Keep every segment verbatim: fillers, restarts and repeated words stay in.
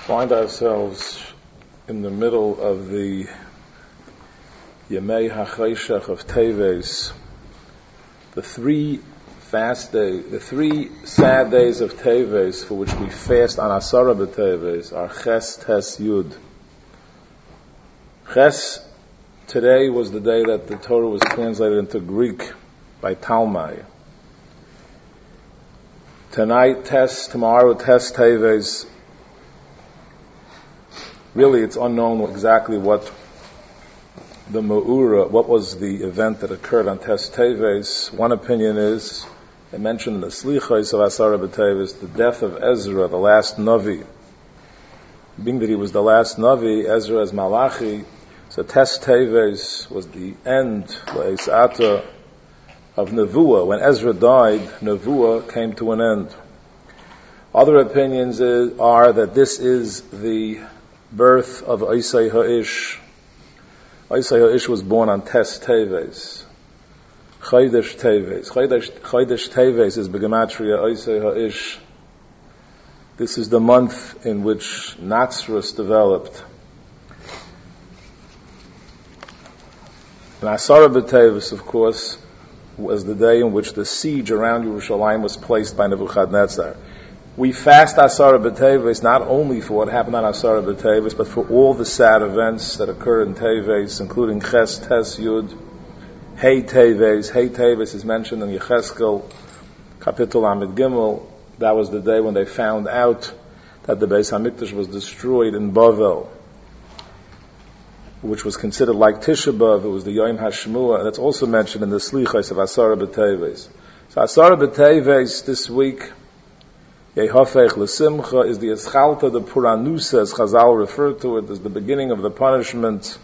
find ourselves in the middle of the Yemei HaChoshech of Teves, the three fast days, the three sad days of Teves for which we fast on Asara B'Teves are Ches, Tes, Yud. Ches, today was the day that the Torah was translated into Greek by Talmai. Tonight, Tes, tomorrow, Tes Teves. Really, it's unknown exactly what the Ma'ura, what was the event that occurred on Tes Teves. One opinion is, they mentioned in the Slichos of Asara B'Teves, the death of Ezra, the last Navi. Being that he was the last Navi, Ezra as Malachi, so Tes Teves was the end, Le'esata, of Nevuah. When Ezra died, Nevuah came to an end. Other opinions is, are that this is the birth of Isai Ha'ish. Isai Ha'ish was born on Tes Teves. Chodesh Teves. Chodesh, Chodesh Teves is Begematria Isai Ha'ish. This is the month in which Natsrus developed. And Asara B'Teves, of course, was the day in which the siege around Yerushalayim was placed by Nebuchadnezzar. We fast Asara B'Teves not only for what happened on Asara B'Teves, but for all the sad events that occurred in Teves, including Ches, Tes, Yud, Hey Teves. Hey Teves is mentioned in Yecheskel, Kapitel Amid Gimel. That was the day when they found out that the Beis HaMikdash was destroyed in Bavel, which was considered like Tisha B'Av. It was the Yom HaShmuah, and that's also mentioned in the Slichos of Asara B'Teves. So Asara B'Teves this week, Yehofech L'Simcha, is the Eschalta, the Puranusa, as Chazal referred to it, as the beginning of the punishment.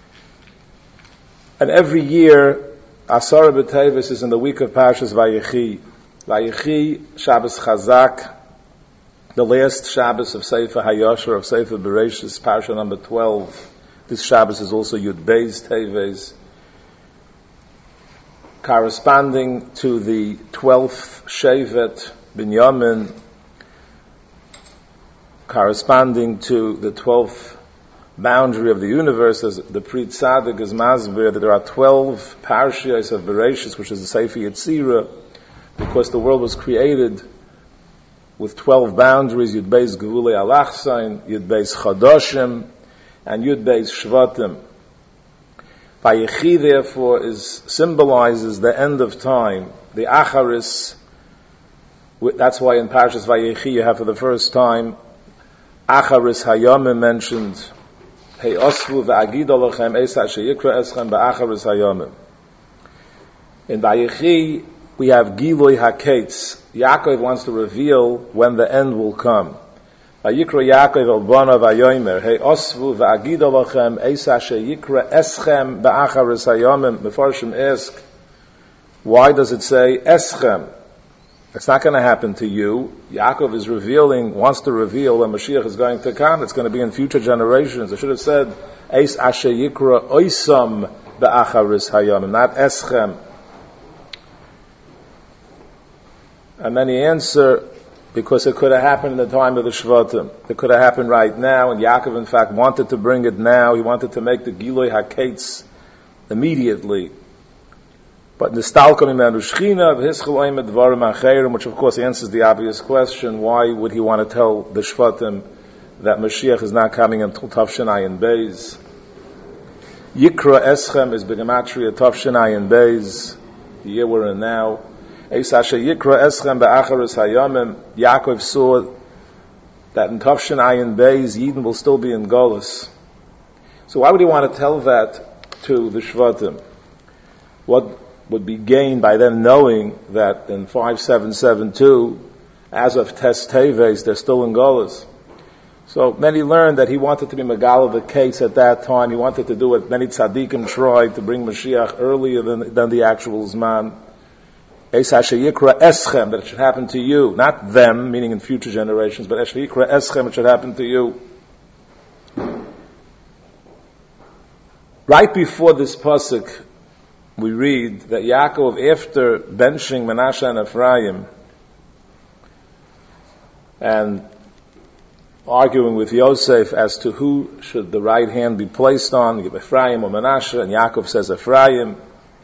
And every year, Asara B'Teves is in the week of Parshas Vayechi. Vayechi, Shabbos Chazak, the last Shabbos of Sefer HaYashar, of Sefer Bereshis, Parsha number twelve. This Shabbos is also Yud Beis Teves, corresponding to the twelfth Shevet Binyamin, corresponding to the twelfth boundary of the universe, as the Pri Tzadik is Masber, that there are twelve Parshios of Bereshis, which is the Sefer Yetzirah, because the world was created with twelve boundaries, Yud Beis Gevulei Alachsain, Yud Beis Chadoshim, and Yud Beis Shvatim. Vayechi, therefore, is symbolizes the end of time, the Acharis. That's why in Parshas Vayechi you have for the first time Acharis Hayamim mentioned. Hey Osvu v'agid olachem esa sheyikra eschem ba'acharis Hayamim. In Vayechi we have Gilui HaKetz. Yaakov wants to reveal when the end will come. Vayikra Yaakov el banav vayomer hey osvu v'agid olachem esa sheyikra eschem ba'acharis Hayamim. Mefarshim ask, why does it say eschem? It's not going to happen to you. Yaakov is revealing, wants to reveal when Mashiach is going to come. It's going to be in future generations. It should have said, Eis asher yikra oisam be'acharis hayamim, not eschem. And then he answer, because it could have happened in the time of the Shvatim. It could have happened right now, and Yaakov in fact wanted to bring it now. He wanted to make the Gilui HaKetz immediately. But Nistalkom Imenu Shechina v'Hischel Oimed Dvarim Acherim, which of course answers the obvious question: why would he want to tell the Shvatim that Mashiach is not coming until Tavshin Ayin Beis? Yikra Eschem is Begematria Tavshin Ayin Beis, the year we're in now. Eis Asher Yikra Eschem be'acharis Hayamim. Yaakov saw that in Tavshin Ayin Beis, Yidden will still be in Golus. So why would he want to tell that to the Shvatim? What would be gained by them knowing that in five seven seven two, as of Tes Teves, they're still in Golus? So many learned that he wanted to be Megal of the case at that time. He wanted to do what many tzaddikim tried, to bring Mashiach earlier than, than the actual Zman. Eis Asher Yikra Eschem, that it should happen to you. Not them, meaning in future generations, but Asher Yikra Eschem, it should happen to you. Right before this pasuk, we read that Yaakov, after benching Menashe and Ephraim, and arguing with Yosef as to who should the right hand be placed on, Ephraim or Menashe, and Yaakov says Ephraim.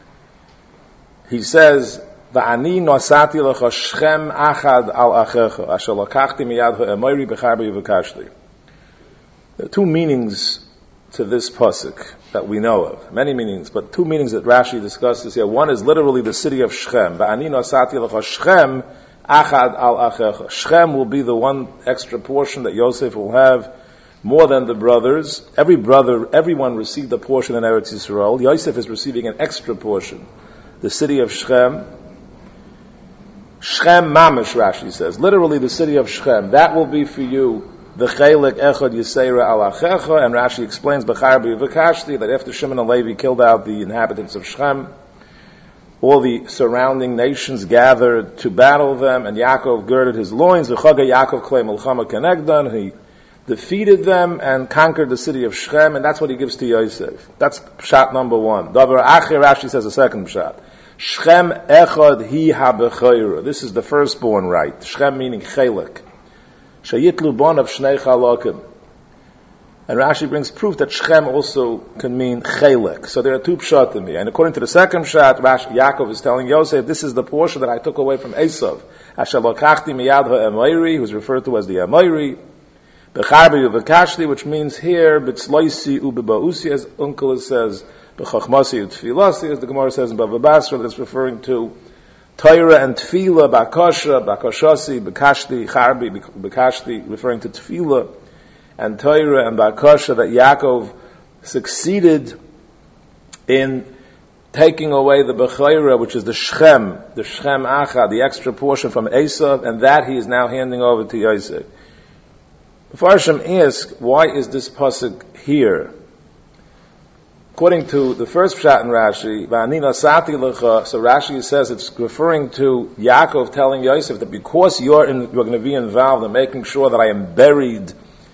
He says, Va'ani nosati lecha Shechem achad al achecha, asher lakachti miyad ha'emoiri b'charbi v'kashti. There are two meanings to this pasuk that we know of. Many meanings, but two meanings that Rashi discusses here. One is literally the city of Shechem. Va'ani nosati lecha Shechem achad al achecha. Shechem will be the one extra portion that Yosef will have, more than the brothers. Every brother, everyone received a portion in Eretz Yisrael. Yosef is receiving an extra portion. The city of Shechem. Shechem mamash, Rashi says. Literally the city of Shechem. That will be for you the chelik echad yiseira al achecha. And Rashi explains b'charbi v'kashti that after Shimon and Levi killed out the inhabitants of Shechem, all the surrounding nations gathered to battle them, and Yaakov girded his loins. V'chaga Yaakov klei milchama kenegdan. He defeated them and conquered the city of Shechem, and that's what he gives to Yosef. That's pshat number one. Davar acher, Rashi says a second pshat. Shechem echad hi ha-bechayra. This is the firstborn right. Shechem meaning chelik. Shayitlu bon of shnei chalakim. And Rashi brings proof that Shechem also can mean chelik. So there are two pshatim here. And according to the second pshat, Rashi, Yaakov is telling Yosef, this is the portion that I took away from Esav. Asher lokachti miyad ha'emoiri, who's referred to as the Emoiri. B'charbi v'kashti, which means here, b'tzloisi u'b'ba'usi, as Uncle says, b'chachmasi u'tfilasi, as the Gemara says in Bava Basra, that's referring to Torah and Tefillah, b'akasha, b'akashasi, b'kashti, charbi, b'kashti, referring to Tefillah, and Torah and b'akasha, that Yaakov succeeded in taking away the Bechayra, which is the Shechem, the Shechem Achad, the extra portion from Esav, and that he is now handing over to Yosef. Farshim ask, why is this pasuk here? According to the first pshat in Rashi, Va'anina sati lecha, so Rashi says it's referring to Yaakov telling Yosef that because you're in, you're going to be involved in making sure that I am buried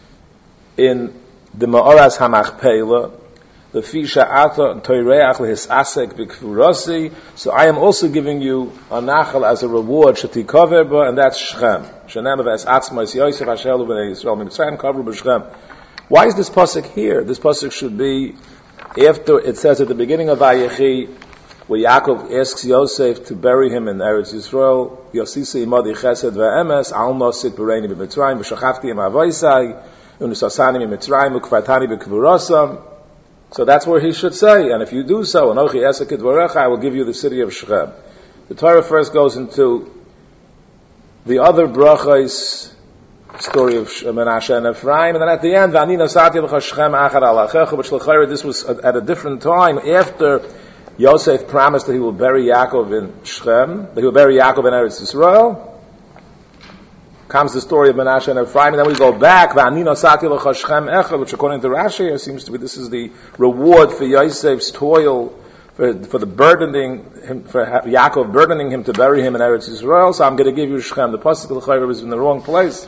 in the Ma'oras HaMachpelah, the Fisha Ata Toireach Lehisasek B'Kfurasi, so I am also giving you a nachal as a reward, Shetikoverba, and that's Shechem. Shenem of Es Atzmais Yosef Hashelu B'nei Yisrael Mitzrayim Kavru B'Shechem. Why is this pasuk here? This pasuk should be after it says at the beginning of Vayechi, where Yaakov asks Yosef to bury him in Eretz Yisrael, Yosisi Imadi Chesed Ve'emes, Al Nosik B'Reini B'Mitzrayim, V'Shachafti Im Avoisai, Unisasani B'Mitzrayim, U'Kvartani B'Kvurosam. So that's where he should say, and if you do so, Anochi Esek Dvarecha, I will give you the city of Shechem. The Torah first goes into the other brachos, story of Menashe and Ephraim, and then at the end, V'ani Nasati L'cha Shechem Achad Al Achecha, which l'chayra, this was at a different time, after Yosef promised that he will bury Yaakov in Shechem, that he will bury Yaakov in Eretz Yisrael. Comes the story of Menashe and Ephraim, and then we go back, V'ani Nasati L'cha Shechem Echad, which according to Rashi, seems to be, this is the reward for Yosef's toil, for, for the burdening him, for Yaakov burdening him to bury him in Eretz Yisrael, so I'm going to give you Shechem. The pasuk l'chayra was in the wrong place.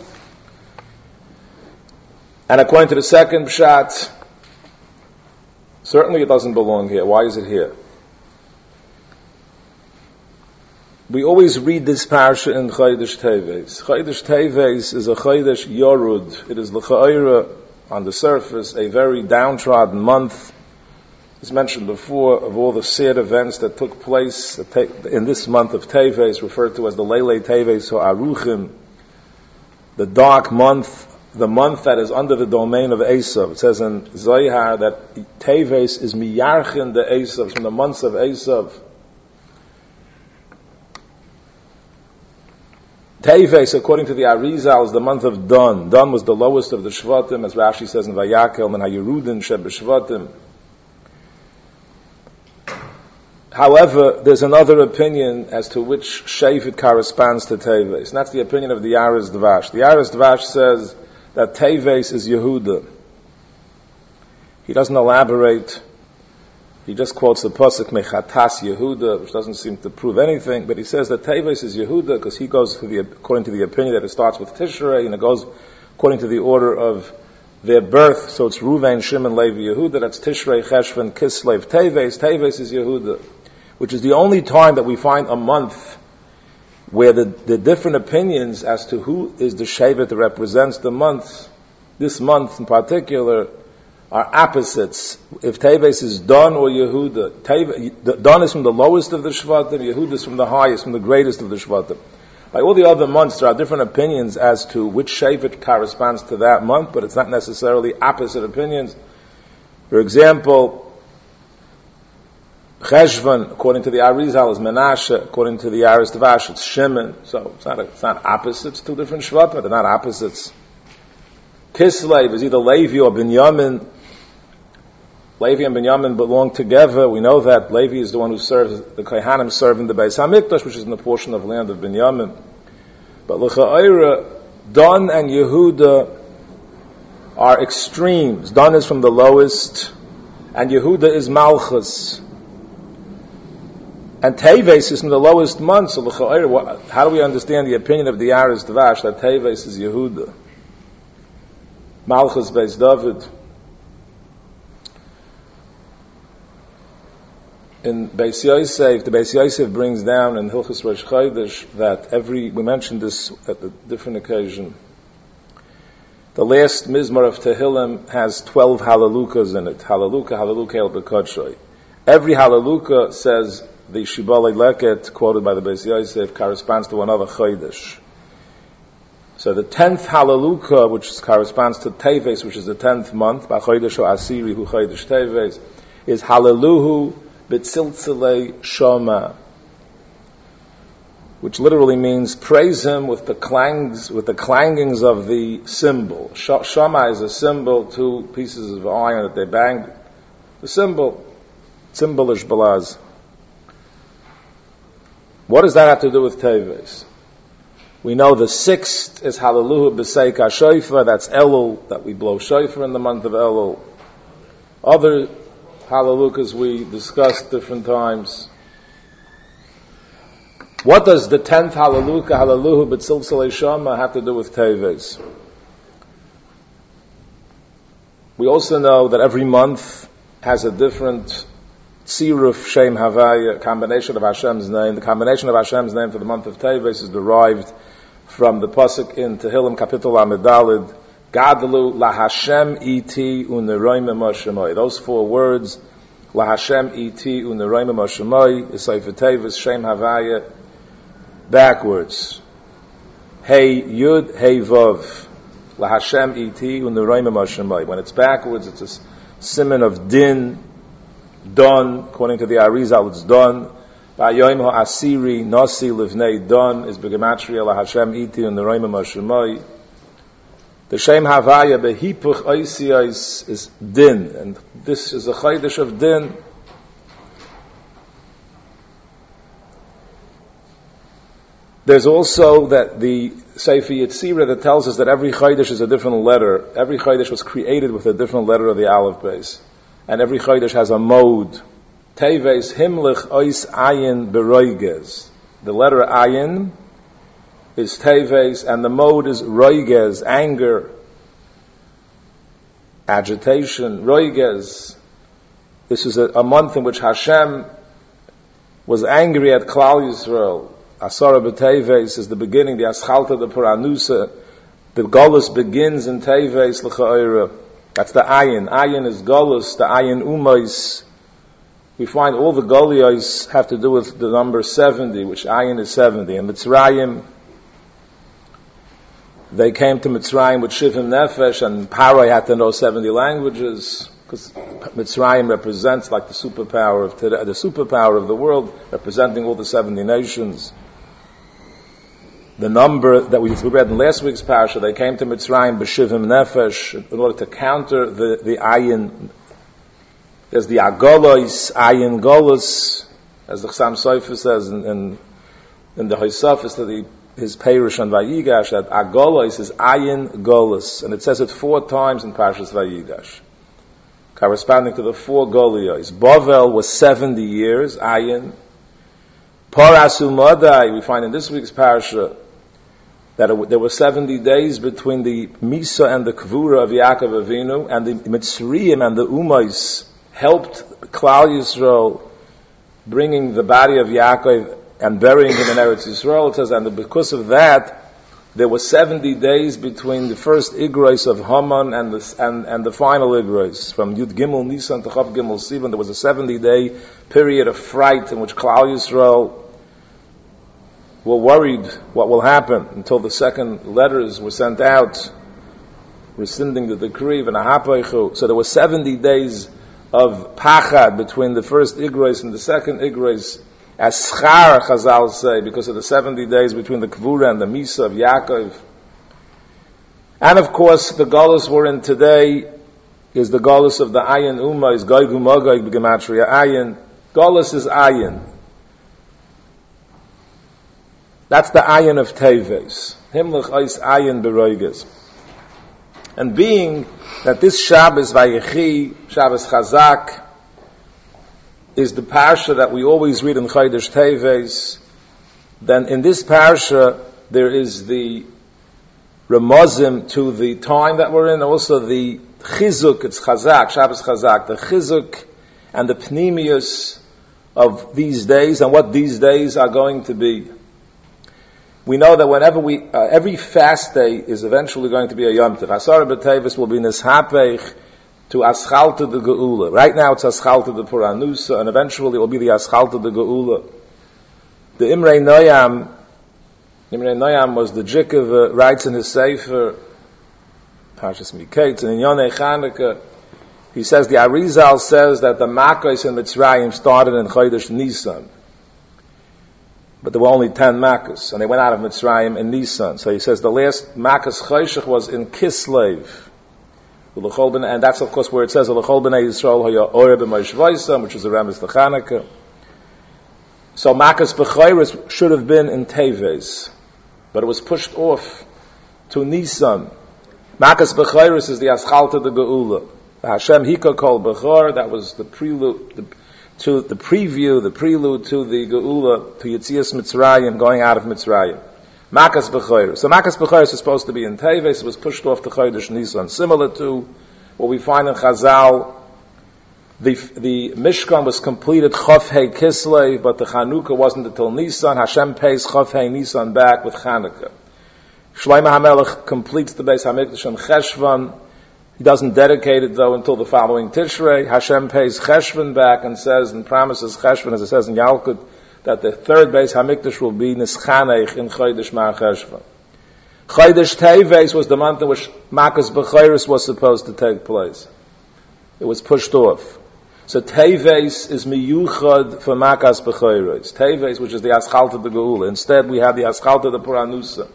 And according to the second pshat, certainly it doesn't belong here. Why is it here? We always read this parsha in Chodesh Teves. Chodesh Teves is a Chodesh Yorud. It is l'cha'ira, on the surface, a very downtrodden month. As mentioned before, of all the sad events that took place in this month of Teves, referred to as the Leilei Teves or Aruchim, the dark month, the month that is under the domain of Esav. It says in Zohar that Teves is miyarchin the Esav, from the months of Esav. Teves, according to the Arizal, is the month of Dun. Dun was the lowest of the Shvatim, as Rashi says in Vayakel, and Hayerudin Sheb Shvatim. However, there's another opinion as to which Shevet corresponds to Teves, and that's the opinion of the Yaris Dvash. The Yaris Dvash says that Teves is Yehuda. He doesn't elaborate. He just quotes the pasuk Mechatas Yehuda, which doesn't seem to prove anything, but he says that Teves is Yehuda because he goes to the, according to the opinion that it starts with Tishrei, and it goes according to the order of their birth. So it's Ruvain, Shimon, Levi, Yehuda. That's Tishrei, Cheshvan, Kislev, Teves. Teves is Yehuda, which is the only time that we find a month where the, the different opinions as to who is the Shevet that represents the month this month in particular, are opposites. If Teves is Don or Yehuda, Teves, Don is from the lowest of the Shvatim, Yehuda is from the highest, from the greatest of the Shvatim. By all the other months, there are different opinions as to which Shevet corresponds to that month, but it's not necessarily opposite opinions. For example, Cheshvan, according to the Arizal, is Menashe. According to the Aris Tavash, it's Shimon. So it's not, a, it's not opposites, two different Shvatim, they're not opposites. Kislev is either Levi or Binyamin. Levi and Binyamin belong together. We know that Levi is the one who serves, the Kohanim serve in the Beis HaMikdash, which is in the portion of land of Binyamin. But L'cha'ira, Dan and Yehuda are extremes. Dan is from the lowest, and Yehuda is Malchus. And Teves is from the lowest month. So L'cha'ira, how do we understand the opinion of the Aris Dvash that Teves is Yehuda? Malchus Beis David. In Beis Yosef, the Beis Yosef brings down in Hilchos Rosh Chodesh that every, we mentioned this at a different occasion, the last Mizmor of Tehillim has twelve Halalukas in it. Halaluka, Halaluka El B'Kodshoy. Every Halaluka, says the Shibalei Leket, quoted by the Beis Yosef, corresponds to another Chodesh. So the tenth Halaluka, which corresponds to Teves, which is the tenth month, B'Chodesh Asiri Hu Chodesh Teves, is Halaluhu B'Tziltzilei Shoma, which literally means praise him with the clangs, with the clangings of the cymbal. Shoma is a symbol, two pieces of iron that they bang. The symbol, cymbalish balaz. What does that have to do with Teves? We know the sixth is Hallelujah B'Seika Shofar, that's Elul, that we blow Shofar in the month of Elul. Other Hallelujahs we discussed different times. What does the tenth Hallelujah, Hallelujah B'Tziltzilei Shoma, have to do with Teves? We also know that every month has a different Tziruf Shem Havaya, combination of Hashem's name. The combination of Hashem's name for the month of Teves is derived from the pasuk in Tehillim Kapitel Amidalid, Gadlu LaHashem iti uneroime moshemoy. Those four words, LaHashem iti uneroime moshemoy, is Sefer Teves Shem Havaya, backwards. Hey Yud, Hey Vav, LaHashem iti uneroime moshemoy. When it's backwards, it's a siman of din, don, according to the Arizal, it's don. Ba'yoim ha'asiri, nasi livnei don, is begematria LaHashem iti uneroime moshemoy. The Shem Havaya, the Hipuch Oisiyos, is Din, and this is a Chodesh of Din. There's also that the Sefer Yetzirah that tells us that every Chodesh is a different letter. Every Chodesh was created with a different letter of the Aleph base. And every Chodesh has a mode. Teves Himlich Ois Ayin Beroiges. The letter Ayin is Teves, and the mode is Roiges, anger, agitation, Roiges. This is a, a month in which Hashem was angry at Klal Yisrael. Asara B'Teves is the beginning, the Aschalta, the Puranusa. The Golus begins in Teves, L'cha'ira. That's the Ayin. Ayin is Golus, the Ayin Umais. We find all the Goliyos have to do with the number seventy, which Ayin is seventy. And Mitzrayim, they came to Mitzrayim with Shivim Nefesh, and Parai had to know seventy languages, because Mitzrayim represents like the superpower of today, the superpower of the world, representing all the seventy nations. The number that we read in last week's parasha, they came to Mitzrayim b'Shivim Nefesh in order to counter the, the Ayin. There's the Agolos, Ayin Golos, as the Chassam Sofer says in, in, in the Hoysafis to the his Perush on Vayigash, that Agolos is Ayin Golos, and it says it four times in Parashas Vayigash, corresponding to the four Goliyos. Bavel was seventy years, Ayin. Parasu Madai, we find in this week's parasha that it, there were seventy days between the Misa and the Kvura of Yaakov Avinu, and the Mitzrayim and the Umais helped Klal Yisrael, bringing the body of Yaakov and burying him in Eretz Yisrael. It says, and because of that, there were seventy days between the first Igros of Haman and the, and, and the final Igros. From Yud Gimel Nisan to Chav Gimel Sivan, there was a seventy-day period of fright in which Klal Yisrael were worried what will happen until the second letters were sent out, rescinding the decree of Nahapayichu. So there were seventy days of Pachad between the first Igros and the second Igros, as Schar Chazal say, because of the seventy days between the Kvura and the Misa of Yaakov. And of course, the Golus we're in today is the Golus of the Ayin Ummah, is Gog Umagog B'Gematria Ayin. Golus is Ayin. That's the Ayin of Teves. Himlich Ois Ayin Beroiges. And being that this Shabbos Vayechi, Shabbos Chazak, is the parsha that we always read in Chodesh Teves, then in this parsha there is the remozim to the time that we're in, also the chizuk, it's Chazak, Shabbos Chazak, the chizuk and the pnimius of these days and what these days are going to be. We know that whenever we, uh, every fast day is eventually going to be a Yom Tov. Asar B'Teves will be Nishapeich to Aschalta de Geula. Right now it's Aschalta de Puranusa, and eventually it will be the Aschalta de Geula. The Imrei Noyam, Imrei Noyam was the Jikav, uh, writes in his Sefer, Parshas Miketz, and in Yonei Chanukah, he says, the Arizal says that the Makkos in Mitzrayim started in Chodesh Nisan. But there were only ten Makkos, and they went out of Mitzrayim in Nisan. So he says the last Makkos Choshech was in Kislev. And that's of course where it says, which is the Rambam to Chanukah. So Makkos B'chayris should have been in Teves, but it was pushed off to Nisan. Makkos B'chayris is the Aschalta de Geula. The Hashem Hika Kol B'chor, that was the prelude, the, to the preview, the prelude to the Geula, to Yetzias Mitzrayim, going out of Mitzrayim. Makkos B'chayris. So Makkos B'chayris is supposed to be in Teves, it was pushed off to Chodesh Nisan. Similar to what we find in Chazal, the, the Mishkan was completed Chof Hei Kislev, but the Chanukah wasn't until Nisan. Hashem pays Chof Hei Nisan back with Chanukah. Shlomo HaMelech completes the Beis HaMikdash on Cheshvan. He doesn't dedicate it though until the following Tishrei. Hashem pays Cheshvan back and says and promises Cheshvan, as it says in Yalkut, that the third Beis HaMikdash will be Nischanech in Chodesh Mar Cheshvan. Chodesh Teves was the month in which Makkos B'chayris was supposed to take place. It was pushed off. So Teves is miyuchad for Makkos B'chayris. Teves, which is the Aschalta de Geula. Instead, we have the Aschalta de Puranusa.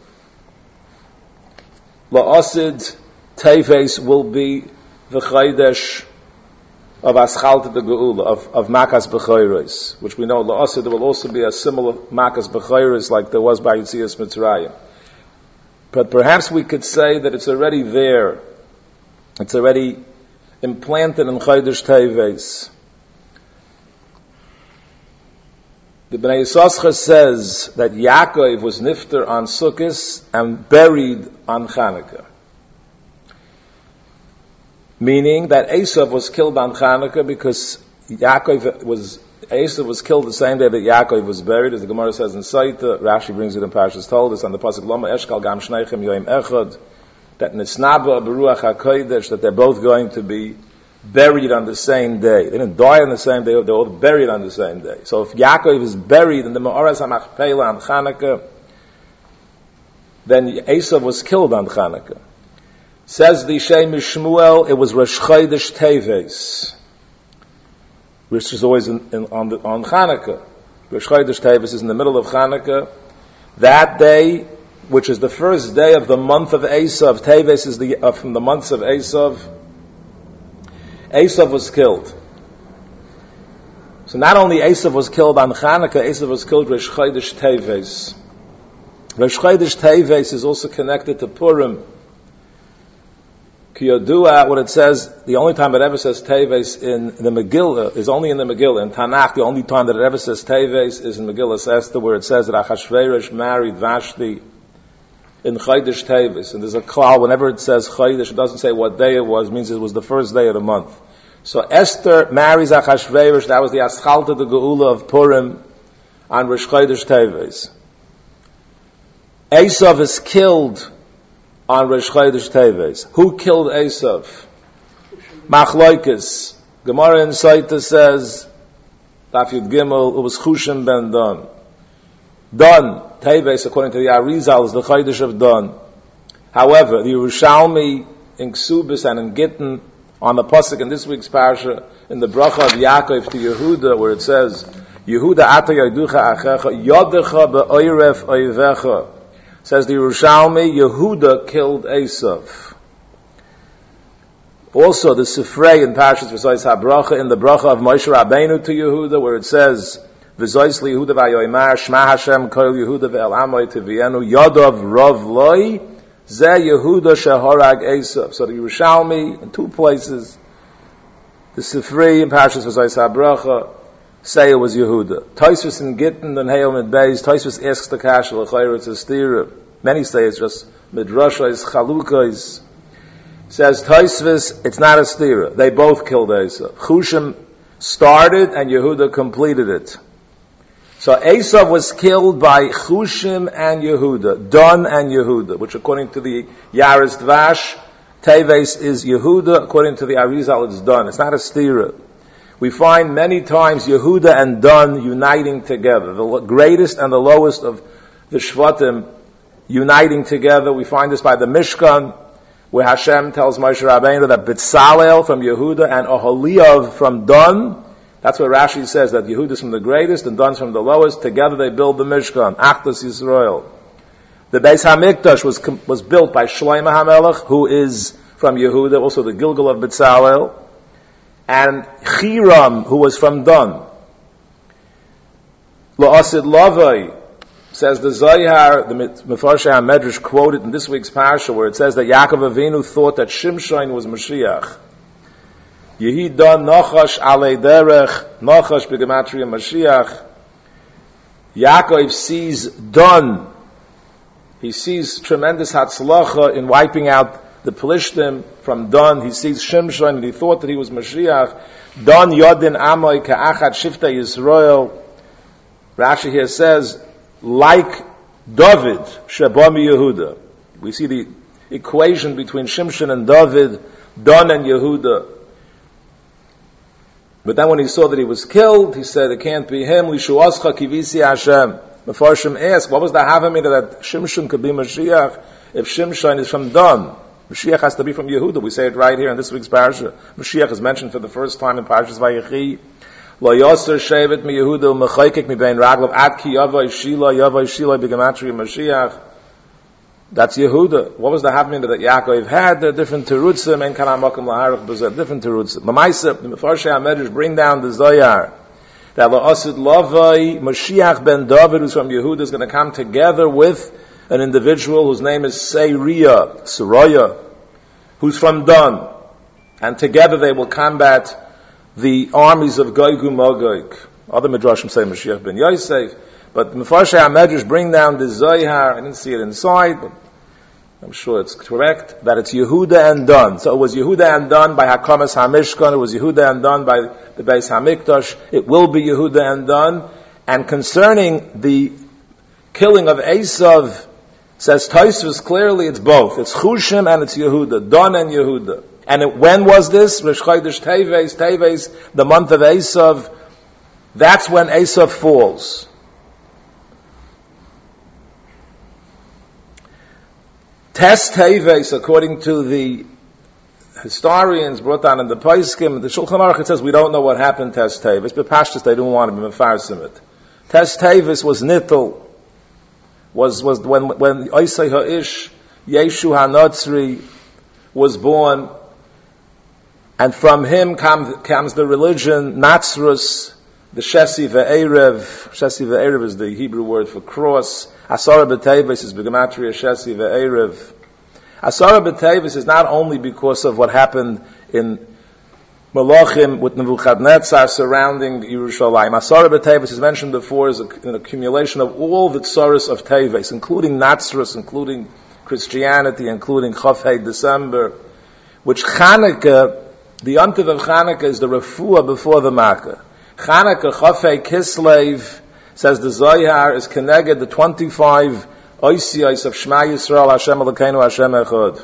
La'asid Teves will be the Chodesh of Aschalta de Geula, of, of Makkos B'chayris, which we know La'asid there will also be a similar Makkos B'chayris like there was by Yetzias Mitzrayim. But perhaps we could say that it's already there. It's already implanted in Chodesh Teves. The Bnei Yissaschar says that Yaakov was nifter on Sukkot and buried on Chanukah. Meaning that Esav was killed on Chanukah because Yaakov was, Esav was killed the same day that Yaakov was buried, as the Gemara says in Saita. Rashi brings it in Parshas Toldos on the pasuk Lama Eshkal Gam Shneichem Yoim Echad, that Nisnaba Beruach HaKodesh, that they're both going to be buried on the same day. They didn't die on the same day, they're both buried on the same day. So if Yaakov is buried in the Me'oras HaMachpelah on Chanukah, then Esav was killed on Chanukah. Says the Shem Shmuel, it was Rosh Chodesh Teves, which is always in, in, on, the, on Chanukah. Rosh Chodesh Teves is in the middle of Chanukah. That day, which is the first day of the month of Esav, Teves is the, uh, from the months of Esav, Esav was killed. So not only Esav was killed on Chanukah, Esav was killed Rosh Chodesh Teves. Rosh Chodesh Teves is also connected to Purim. Kiyodua, what it says, the only time it ever says Teves in the Megillah is only in the Megillah. In Tanakh, the only time that it ever says Teves is in Megillah Esther, where it says that Achashverosh married Vashti in Chodesh Teves. And there's a klal, whenever it says Chodesh, it doesn't say what day it was, it means it was the first day of the month. So Esther marries Achashverosh, that was the Aschalta de Geula of Purim on Rosh Chodesh Teves. Esav is killed on Rosh Chodesh Teves. Who killed Esav? Machlokes. Gemara in Saita says, Daf Yud Gimel, it was Chushim ben Dan. Dan, Teves, according to the Arizal, is the Chodesh of Dan. However, the Yerushalmi in Ksubis and in Gittin, on the pasuk in this week's parsha, in the bracha of Yaakov to Yehuda, where it says, Yehuda ata yaducha achecha, yadecha be'oyref oyvecha. Says the Yerushalmi, Yehuda killed Esav. Also, the Sifrei in Parshas V'zois HaBracha, in the bracha of Moshe Rabbeinu to Yehuda, where it says, V'zois li Yehuda v'ayoymar, Shema Hashem kol Yehuda ve'el amoy tevienu, Yadav Rav Loi, Zeh Yehuda shehorag Esav. So the Yerushalmi, in two places, the Sifrei in Parshas V'zois HaBracha, say it was Yehuda. Tosfos in Gittin and Heil Mid Beis, Tosfos asks the Kasha, l'chayr it's a stira. Many say it's just Midrashos, Chalukos. Says Tosfos, it's not a stira. They both killed Esav. Chushim started and Yehuda completed it. So Esav was killed by Chushim and Yehuda, Dan and Yehuda, which according to the Yaris Dvash, Teves is Yehuda, according to the Arizal it's Dan. It's not a stira. We find many times Yehuda and Dan uniting together. The greatest and the lowest of the Shvatim uniting together. We find this by the Mishkan, where Hashem tells Moshe Rabbeinu that B'Tzalel from Yehuda and Oholiav from Dan. That's what Rashi says, that Yehuda is from the greatest and Dan is from the lowest. Together they build the Mishkan, Achdus Yisrael. The Beis HaMikdash was, was built by Shlomo HaMelech, who is from Yehuda, also the Gilgal of B'Tzalel. And Chiram, who was from Dan. La'asid Lavai, says the Zohar, the Mefarshei HaMedrash quoted in this week's parsha, where it says that Yaakov Avinu thought that Shimshon was Mashiach. Yehi Dan Nachash Alei Derech, Nachash B'Gematria Mashiach. Yaakov sees Dan. He sees tremendous Hatzlacha in wiping out the Pelishtim from Dan. He sees Shimshon and he thought that he was Mashiach. Dan Yodin Amoy Ka'achat Shiftei Yisrael. Rashi here says, like David, Shebami Yehuda. We see the equation between Shimshon and David, Dan and Yehuda. But then when he saw that he was killed, he said, it can't be him. Lishuascha kivisi Hashem. Mefarshim asked, what was the Havamina that Shimshon could be Mashiach if Shimshon is from Dan? Mashiach has to be from Yehuda. We say it right here in this week's parasha. Mashiach is mentioned for the first time in Parashas Vayechi. Lo yoser shevet mi Yehuda u'mechaykek mi bein raglav ad ki yavai shila yavai shila b'gematria Mashiach. That's Yehuda. What was the happening that Yaakov had? There are different terutzim and kanamakim laharach b'zeh. Different terutzim. Mamaisa, the Mefarshei HaMedrash bring down the Zohar that la'asid lavai Mashiach ben David, who's from Yehuda, is going to come together with an individual whose name is Seiriah, Saraya, who's from Dan. And together they will combat the armies of Gog Magog. Other Midrashim say Mashiach ben Yosef. But Mefarshei HaMedrash bring down the Zohar. I didn't see it inside, but I'm sure it's correct, that it's Yehuda and Dan. So it was Yehuda and Dan by Hakamas HaMishkan. It was Yehuda and Dan by the Beis HaMikdash. It will be Yehuda and Dan. And concerning the killing of Esav, says Tosfos clearly it's both. It's Chushim and it's Yehuda. Dan and Yehuda. And it, when was this? Rosh Chodesh Teves, Teves, the month of Esav. That's when Esav falls. Tes Teves, according to the historians brought down in the Paiskim, the Shulchan Aruch, it says we don't know what happened Tes Teves, but Pashtus they didn't want to be mefarsim it. Tes Teves was Nittel, was was when when Oisei Ha'ish Yeshu HaNotzri was born, and from him comes, comes the religion Natsrus, the Shesi Ve'erev. Shesi Ve'erev is the Hebrew word for cross. Asara B'Teves is B'Gematria Shesi Ve'erev. Asara B'Teves is not only because of what happened in Malachim with Nebuchadnezzar surrounding Yerushalayim. Asara B'Teves is mentioned before as an accumulation of all the tsaras of Teves, including Natsrus, including Christianity, including Chafei December, which Chanukah, the Yontiv of Chanukah is the refuah before the Makkah. Chanukah, Chafei Kislev, says the Zohar, is connected the twenty-five Oisiyos of Shema Yisrael Hashem Elokeinu Hashem Echad,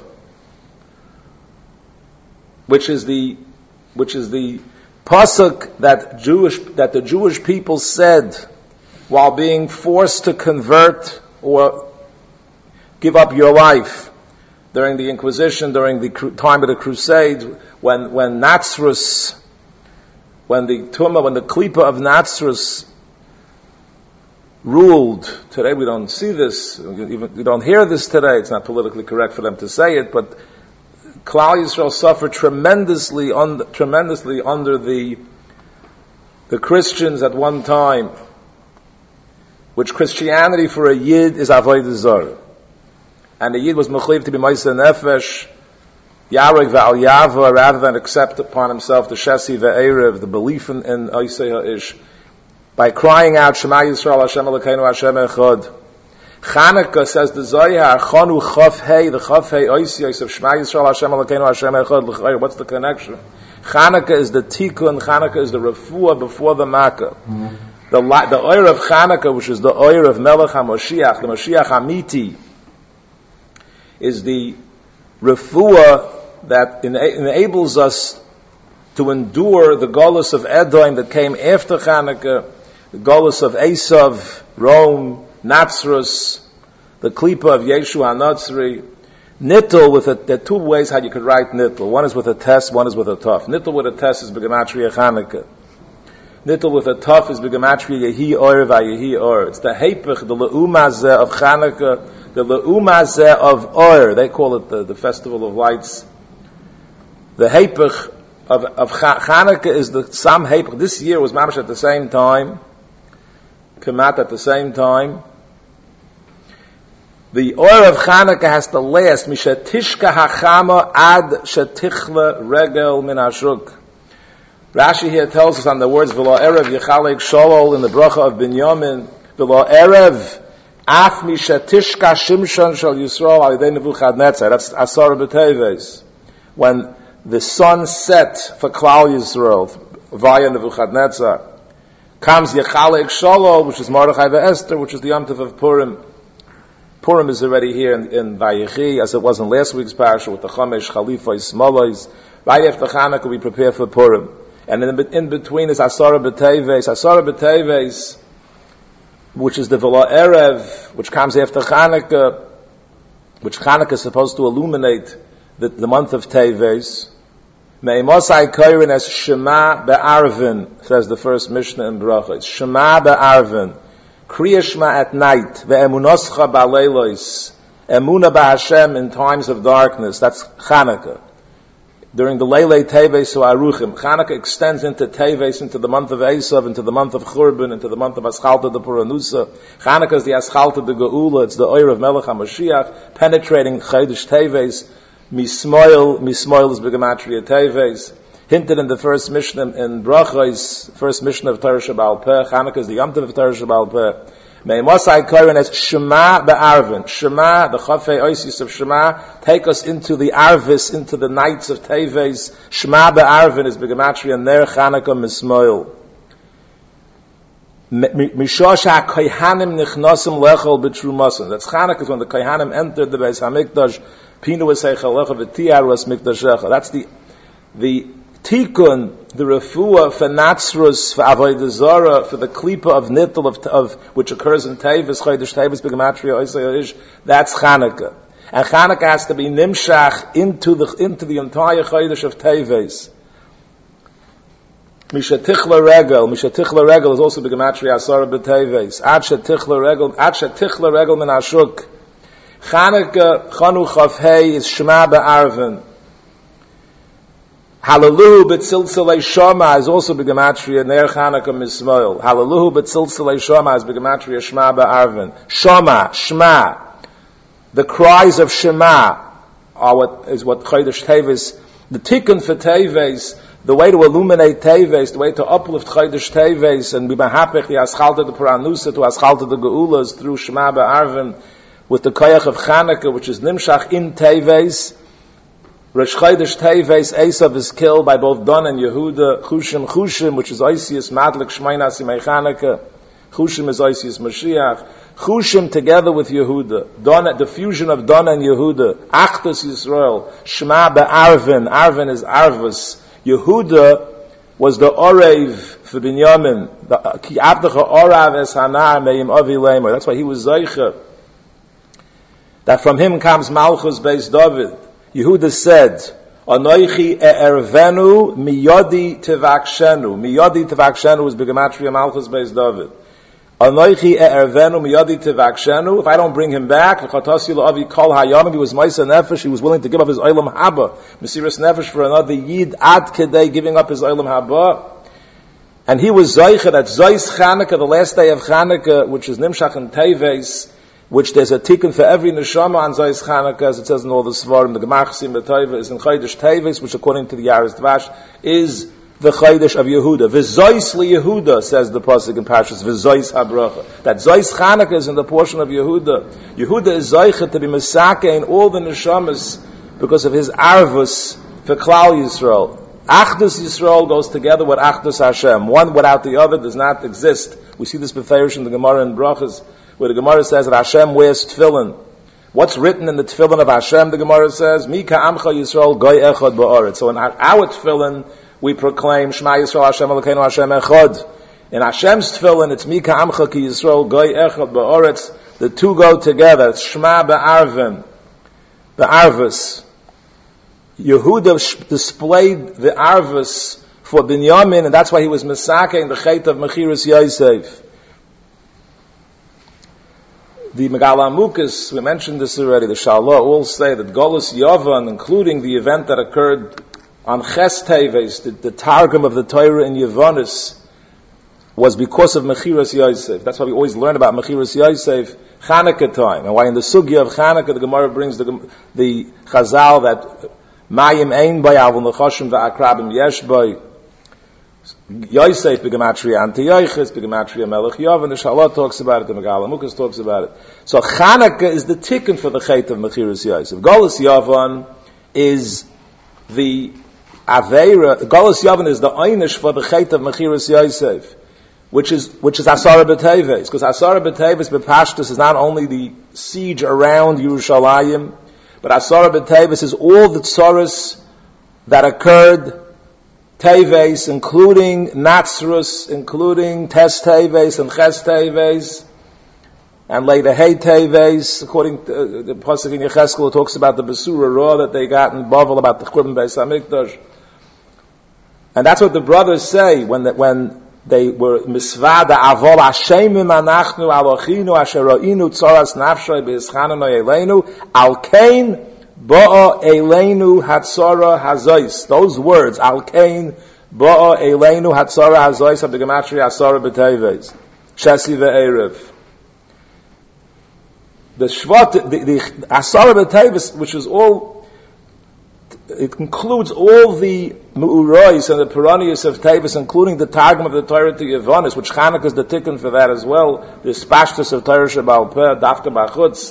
which is the which is the pasuk that Jewish that the Jewish people said while being forced to convert or give up your life during the Inquisition, during the time of the Crusades, when when Nazarus, when the Tumah, when the Klipa of Nazarus ruled. Today we don't see this, even we don't hear this today. It's not politically correct for them to say it, but Klal Yisrael suffered tremendously, under, tremendously under the the Christians at one time, which Christianity for a Yid is Avodah Zarah. And the Yid was mechuyev to be Ma'aseh Nefesh, Yarek Ve'al Yava, rather than accept upon himself the Shesi Ve'erev, the belief in, in Oisei HaIsh, by crying out, Shema Yisrael Hashem Elokeinu Hashem Echad. Chanukah, says the Zohar, Chanu Chaf Hei, the Chaf Hei Oisei of Shema Yisrael Hashem Elokeinu Hashem Echad. What's the connection? Chanukah is the Tikkun, Chanukah is the Refuah before the Makkah. Mm-hmm. The, the oir of Chanukah, which is the oir of Melech HaMoshiach, the Moshiach HaMiti, is the refuah that ena- enables us to endure the Golus of Edom that came after Chanukah, the Golus of Esav, Rome, Nazarus, the Klipa of Yeshu HaNatzri. Nittel, with a, there are two ways how you could write Nittel. One is with a test, one is with a tough. Nittel with a test is B'gematria Chanukah. Nittel with a tough is B'gematria Yehi Or V'Yehi Or. It's the Hepech, the Le'umazeh of Chanukah, the Le'umazeh of Or. They call it the, the Festival of Lights. The Hepech of, of Chanukah is the Sam Hepech. This year was Mamash at the same time. Kamat at the same time. The Or of Chanukah has to last. Mishatishka hachama ad shatichla regel min hashuk. Rashi here tells us on the words V'lo erev yechalek sholol in the bracha of Binyamin. V'lo erev af mishatishka shimshon shel Yisrael al yedei Nebuchadnezzar. That's Asar B'Teves. When the sun set for Klal Yisrael via Nebuchadnezzar, comes yechalek sholol, which is Mordechai ve'Esther, which is the Yom Tov of Purim. Purim is already here in, in Vayechi, as it was in last week's parasha with the Chamesh, Chalifos, Smolos. Right after Chanukah, we prepare for Purim. And in, in between is Asara B'Teves. Asara B'Teves, which is the V'lo Erev, which comes after Chanukah, which Chanukah is supposed to illuminate the, the month of Teves. Me'imosai Koirin as Shema Be'arvin, says the first Mishnah in Bracha. It's Shema Be'arvin. Kriya Shema at night, ve'emunoscha ba'leilos, emuna ba'Hashem in times of darkness. That's Chanukah. During the Leilei Teves U'aruchim, Chanukah extends into Teves, into the month of Esav, into the month of Churban, into the month of Aschalta de Puranusa. Chanukah is the Aschalta de Geula. It's the oir of Melech HaMashiach, penetrating Chodesh Teves. Mismoil, Mismoil is B'gematria Teves. Hinted in the first Mishnah in Brachos, first Mishnah of Torah Shabbal Peh. Chanukah is the Yom Tov of Torah Shabbal Peh. Me'imosai Koren as Shema Be'arvin. Shema, the Chafei Oisis of Shema, take us into the Arvis, into the nights of Teves. Shema Be'arvin is B'gematria Ner Chanukah Mismoil. Mishosh HaKohanim Nichnosim Lechol B'trumasim. That's Chanukah is when the Kohanim entered the Beis HaMikdash. Pinu V'seichel Lecha V'tiyar Was Mikdashecha. That's the, the, Tikkun, the refuah for Nazarus, for Avodah Zarah, for the klipa of Nittel, of, of, which occurs in Teves, Chodesh Teves, B'gematria, Oisei HaIsh, that's Chanukah. And Chanukah has to be nimshach into the, into the entire Chodesh of Teves. Mishatichla Regel, Mishatichla Regel is also B'gematria, Asara B'Teves. Ad Shatichla Regel, Ad Shatichla Regel Min Hashuk. Chanukah, Chanu Chaf Hei, is Shema Be'arvin. Hallelu b'tziltzalei shama is also b'gematria ner Chanukah mismoil. Hallelu b'tziltzalei shama is b'gematria shema ba'arvin. Shama, shema. The cries of shema are what is what Chodesh Teves. The tikkun for Teves, the way to illuminate Teves, the way to uplift Chodesh Teves, and b'mahapech the aschalta de Puranusa to aschalta de Geula is through shema ba'arvin with the koyach of Chanukah, which is nimshach in Teves. Rosh Chodesh Teves, Esav is killed by both Dan and Yehuda, Chushim, Chushim, which is Oisius, Madlik, Shmeinas, Imei Chanukah. Chushim is Isis Mashiach. Chushim together with Yehuda. Dona, the fusion of Dona and Yehuda. Achdus Yisrael. Shema be'arvin. Arvin is Arvus. Yehuda was the Orev for Binyamin. Ki abdecha Orav es hanar me'im avi lemer. That's why he was Zeicha. That from him comes Malchus Beis David. Yehuda said, Anoichi e'ervenu miyodi tevakshenu. Miyodi tevakshenu is Begematria Malchus Beis David. Anoichi e'ervenu miyodi tevakshenu. If I don't bring him back, v'chatasi la'avi kol hayamim, he was Maisa Nefesh, he was willing to give up his Olam Haba. Mesiras Nefesh for another Yid, ad kedei, giving up his Olam Haba. And he was Zoicha, that Zois Chanukah, the last day of Chanukah, which is Nimshach and Teves, which there's a tikkun for every neshama on Zois Chanukah, as it says in all the Svarim. The Gemach Sim B'Teiva is in Chodesh Teves, which according to the Yaris Dvash is the Chodesh of Yehuda. V'Zois li Yehuda, says the pasuk in Parshas V'Zois HaBracha. That Zois Chanukah is in the portion of Yehuda. Yehuda is Zoicha to be Mesake in all the neshamas because of his arvus for Klal Yisrael. Achdus Yisrael goes together with Achdus Hashem. One without the other does not exist. We see this beferish in the Gemara in Brachas, where the Gemara says that Hashem wears tefillin. What's written in the tefillin of Hashem, the Gemara says, Mika Amcha Yisrael Goy Echad Ba'aretz. So in our, our tefillin, we proclaim Shema Yisrael Hashem Elokeinu Hashem Echad. In Hashem's tefillin, it's Mika Amcha Ki Yisrael Goy Echad Ba'aretz. The two go together. It's Shema Ba'arvin. Ba'arvus. Yehuda displayed the Arvus for Binyamin, and that's why he was Mesake in the Chet of Mechiras Yosef. The Megala Amukas, we mentioned this already, the Shalah all say that Golus Yavan, including the event that occurred on Ches Teves, the, the Targum of the Torah in Yavanis, was because of Mechiras Yosef. That's why we always learn about Mechiras Yosef, Chanukah time. And why in the Sugya of Chanukah, the Gemara brings the, the Chazal that Mayim ein bay avon lechashim va'akrabim yesh bay. Yosef begematria Antiochus, begematria Melech Yavan. The Shalah talks about it, the Megala Mukas talks about it. So Chanukah is the tikkun for the Chet of Mechiras Yosef. Golus Yavan is the Aveira. Golus Yavan is the einish for the Chet of Mechiras Yosef, which is which is Asara B'Teves. Because Asara B'Teves B'Pashtus is not only the siege around Yerushalayim, but Asara B'Teves is all the tsaras that occurred, Teves, including Natsrus, including Tes Teves and Ches Teves, and later Hey Teves, according to uh, the pasuk in Yecheskel, talks about the Besura Ra that they got in Bavel about the Churban Beis HaMikdash. And that's what the brothers say when the, when they were misvada avol Hashemim anachnu alochinu asher ra'inu tzaras nafshay b'yischananu eleinu al kain ba'a eleinu hatzara hazois. Those words, al kain ba'a eleinu hatzara hazois, of the gematria asara b'teves shesi ve'erev. The shvat, the, the asara b'teves, which is all, it includes all the Mu'urois and the Piranius of Tevis, including the Targum of the Torah to Yavanis, which Chanukah is the tikkun for that as well. The Spashtus of Torah Shabal Peh, Dafka Bachutz,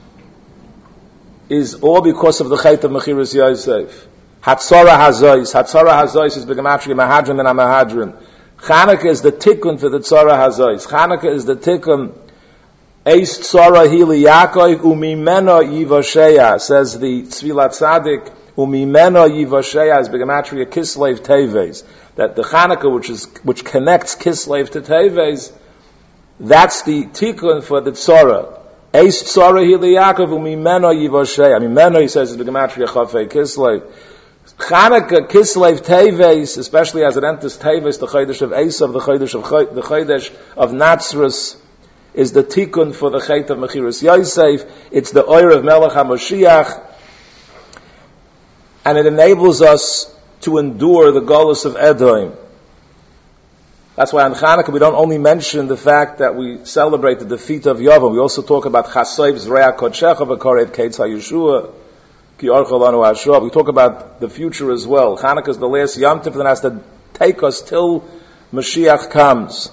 is all because of the Chet of Mechiras Yosef. Hatzara Hazois. Hatzara Hazois is Begematria Mahadrim and Amahadrim. Chanukah is the tikkun for the Tzara Hazois. Chanukah is the tikkun Eis Tzara Hili Yaakov Umimeno Yivosheya, says the Tzvilat Tzadik. Umimeno Yivosheya is Begematria Kislev Teves. That the Chanukah, which is which connects Kislev to Teves, that's the tikkun for the Tzara. Eis Tzara Hili Yaakov Umimeno Yivosheya. Umimeno, he says, is Begematria Chafei Kislev. Chanukah Kislev Teves, especially as it enters Teves, the Chodesh of Esav, the Chodesh of the Chodesh of Natsrus, is the tikkun for the Chet of Mechiras Yosef. It's the oir of Melech HaMashiach. And it enables us to endure the Golus of Edom. That's why on Chanukah we don't only mention the fact that we celebrate the defeat of Yavam. We also talk about Chasoiv Zreya Kodshecha V'Koret Keitz HaYeshua Ki Orcha Lanu Hashua. We talk about the future as well. Chanukah is the last Yom Tov that has to take us till Mashiach comes.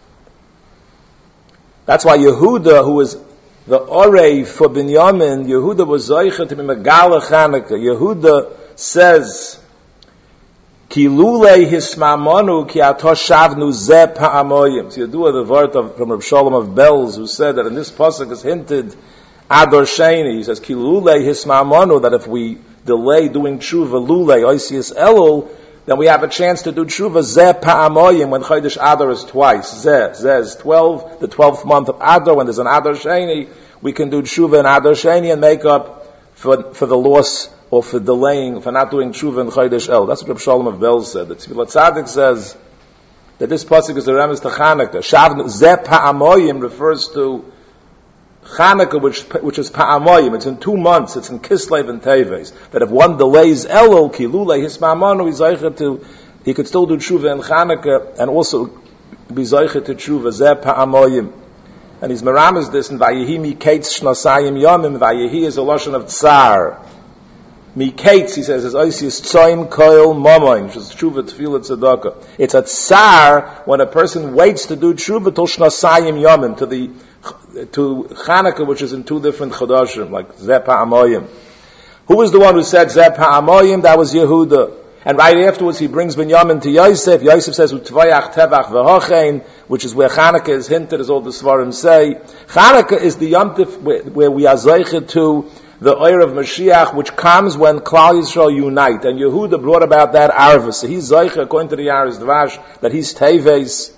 That's why Yehuda, who is the Orei for Binyamin, Yehuda was Zoicha to be Megala Chanukah. Yehuda says, Ki lulei hismamonu ki ato shavnu ze pa'amoyim. So you do the word of, from Rav Shalom of Belz, who said that in this pasuk is hinted Ador Sheni. He says, Ki lulei hismamonu, that if we delay doing tshuva lulei oisius elul, then we have a chance to do tshuva ze pa'amoyim when Chodesh Adar is twice. Ze, ze is twelve, the twelfth month of Adar, when there's an Adar Sheni, we can do tshuva in Adar Sheni and make up for, for the loss or for delaying, for not doing tshuva in Chodesh El. That's what Reb Shalom of Bel said. The Tzvilat Tzaddik says that this pasuk is the remes to Chanukah. Shavnu ze pa'amoyim refers to Chanukah, which which is pa'amoyim. It's in two months. It's in Kislev and Teves. That if one delays Elul, kilulei hisma'amanu, he's zeicher to, he could still do tshuva in Chanukah and also be zeicher to tshuva ze pa'amoyim. And he's merames this in Vayehi mi kates shnasayim yomim. Vayehi is a lashon of tsar. Mikates, he says, is oisius tzoim koil momoin, which is tshuva tefillah tzedakah. It's a tsar when a person waits to do tshuva till shnasayim yomim, to the to Chanukah, which is in two different chodashim, like Zeh Pa'amoyim. Who was the one who said Zeh Pa'amoyim? That was Yehuda. And right afterwards he brings Binyamin to Yosef. Yosef says, U'tvayach tevach v'hochein, which is where Chanukah is hinted, as all the Svarim say. Chanukah is the Yom Tov where, where we are zeicher to the Oyer of Mashiach, which comes when Klal Yisrael unite. And Yehuda brought about that Arvus. So he's Zeicha, according to the Yaris Dvash, that he's Teves,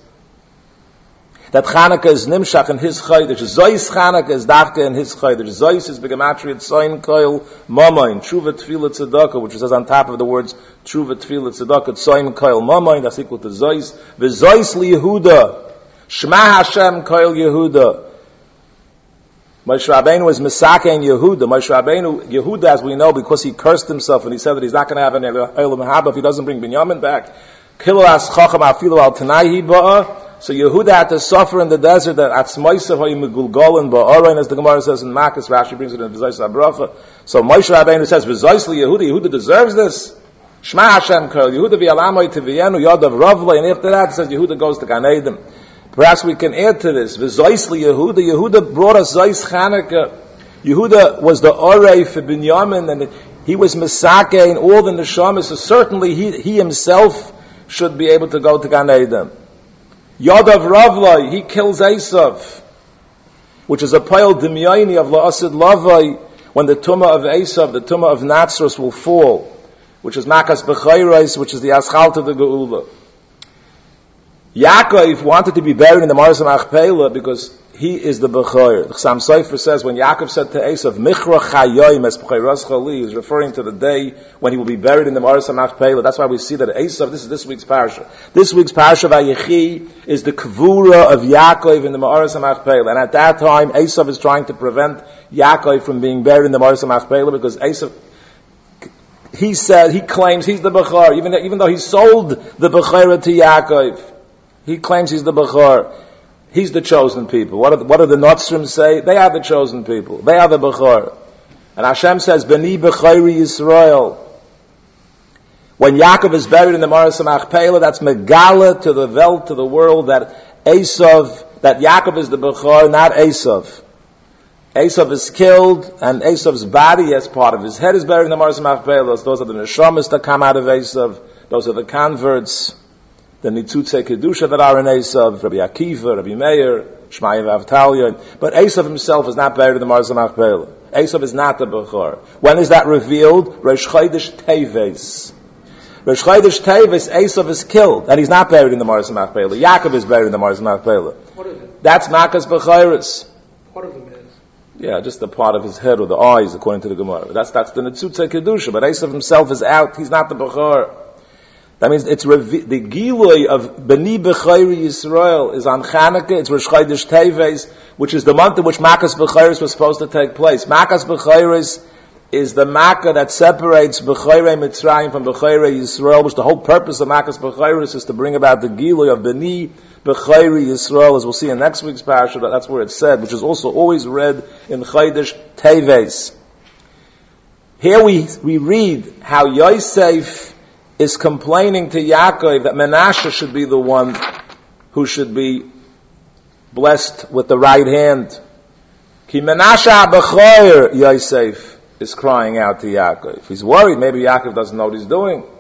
that Chanukah is Nimshach in his Chodesh. Zois Chanukah is Dafka in his Chodesh. Zois is Begematria Tzoin Koil Momoin, Tshuva Tefillah Tzedakah, which says on top of the words Tshuva Tefillah Tzedakah, Tzoin Koil Momoin, that's equal to Zois. V'Zois li Yehuda, Shema Hashem Koil Yehuda. Moshe Rabbeinu is Mesake in Yehuda. Moshe Rabbeinu, Yehuda, as we know, because he cursed himself and he said that he's not going to have an Eilam Haba if he doesn't bring Binyamin back. Kilas Chacham Afilu Al Tanaihi Ba'a. So Yehuda had to suffer in the desert that Atzmoisav Hay Megulgolin Ba'arain, as the Gemara says in Makkos. Rashi brings it in V'Zois HaBracha. So Moshe Rabbeinu says, V'Zois Li Yehuda, Yehuda deserves this. Shema Hashem Kol Yehuda V'Yalamai Tiviyenu Yodav Ravla. And after that it says Yehuda goes to Gan Eden. Perhaps we can add to this. V'Zoisli Yehuda. Yehuda brought us Zois Chanukah. Yehuda was the Orei for Binyamin, and he was Mesake in all the Neshamas. So certainly he, he himself should be able to go to Gan Eden. Yodav Ravlai, he kills Esav, which is a pile Dimyaini of La'asid Lavai, when the Tumah of Esav, the Tumah of Natsros will fall, which is Makas Bechayrais, which is the Aschalt of the Geula. Yaakov wanted to be buried in the Maris Machpelah because he is the Bechor. The Chassam Sofer says when Yaakov said to Esav, Michra Chayoim es Bechayras Chali, is referring to the day when he will be buried in the Maris Machpelah. That's why we see that Esav, this is this week's parasha. This week's parasha Vayechi is the Kvura of Yaakov in the Maris Machpelah. And at that time, Esav is trying to prevent Yaakov from being buried in the Maris Machpelah because Esav, he said, he claims he's the Bechor, even, even though he sold the Bechorah to Yaakov. He claims he's the Bechor. He's the chosen people. What, are the, what do the Notzrim say? They are the chosen people. They are the Bechor. And Hashem says, Beni Bechori Yisrael. When Yaakov is buried in the Maris Machpelah, that's Megala to the Welt, to the world, that Esav, that Yaakov is the Bechor, not Esav. Esav is killed, and Esav's body, as part of his head, is buried in the Maris Machpelah. Those are the Neshamas that come out of Esav. Those are the converts. The Nitzutze Kedusha that are in Esav, Rabbi Akiva, Rabbi Meir, Shmaya Vavtalia. But Esav himself is not buried in the Maris Machpelah. Esav is not the Bechor. When is that revealed? Rosh Chodesh Teves. Rosh Chodesh Teves, Esav is killed, and he's not buried in the Maris Machpelah. Yaakov is buried in the Maris Machpelah. What is it? That's Makas Bechoros. Part of him is. Yeah, just the part of his head or the eyes, according to the Gemara. That's that's the Nitzutze Kedusha. But Esav himself is out. He's not the Bechor. That means it's revi- the Gilui of Beni Bechayri Yisrael is on Chanukah. It's Rosh Chodesh Teves, which is the month in which Makas Bechayris was supposed to take place. Makas Bechayris is the Makkah that separates Bechayre Mitzrayim from Bechayre Yisrael, which the whole purpose of Makas Bechayris is to bring about the Gilui of Beni Bechayri Yisrael, as we'll see in next week's parasha. That's where it's said, which is also always read in Chodesh Teves. Here we we read how Yosef is complaining to Yaakov that Menashe should be the one who should be blessed with the right hand. Ki Menashe HaBechor, Yosef is crying out to Yaakov. He's worried, maybe Yaakov doesn't know what he's doing.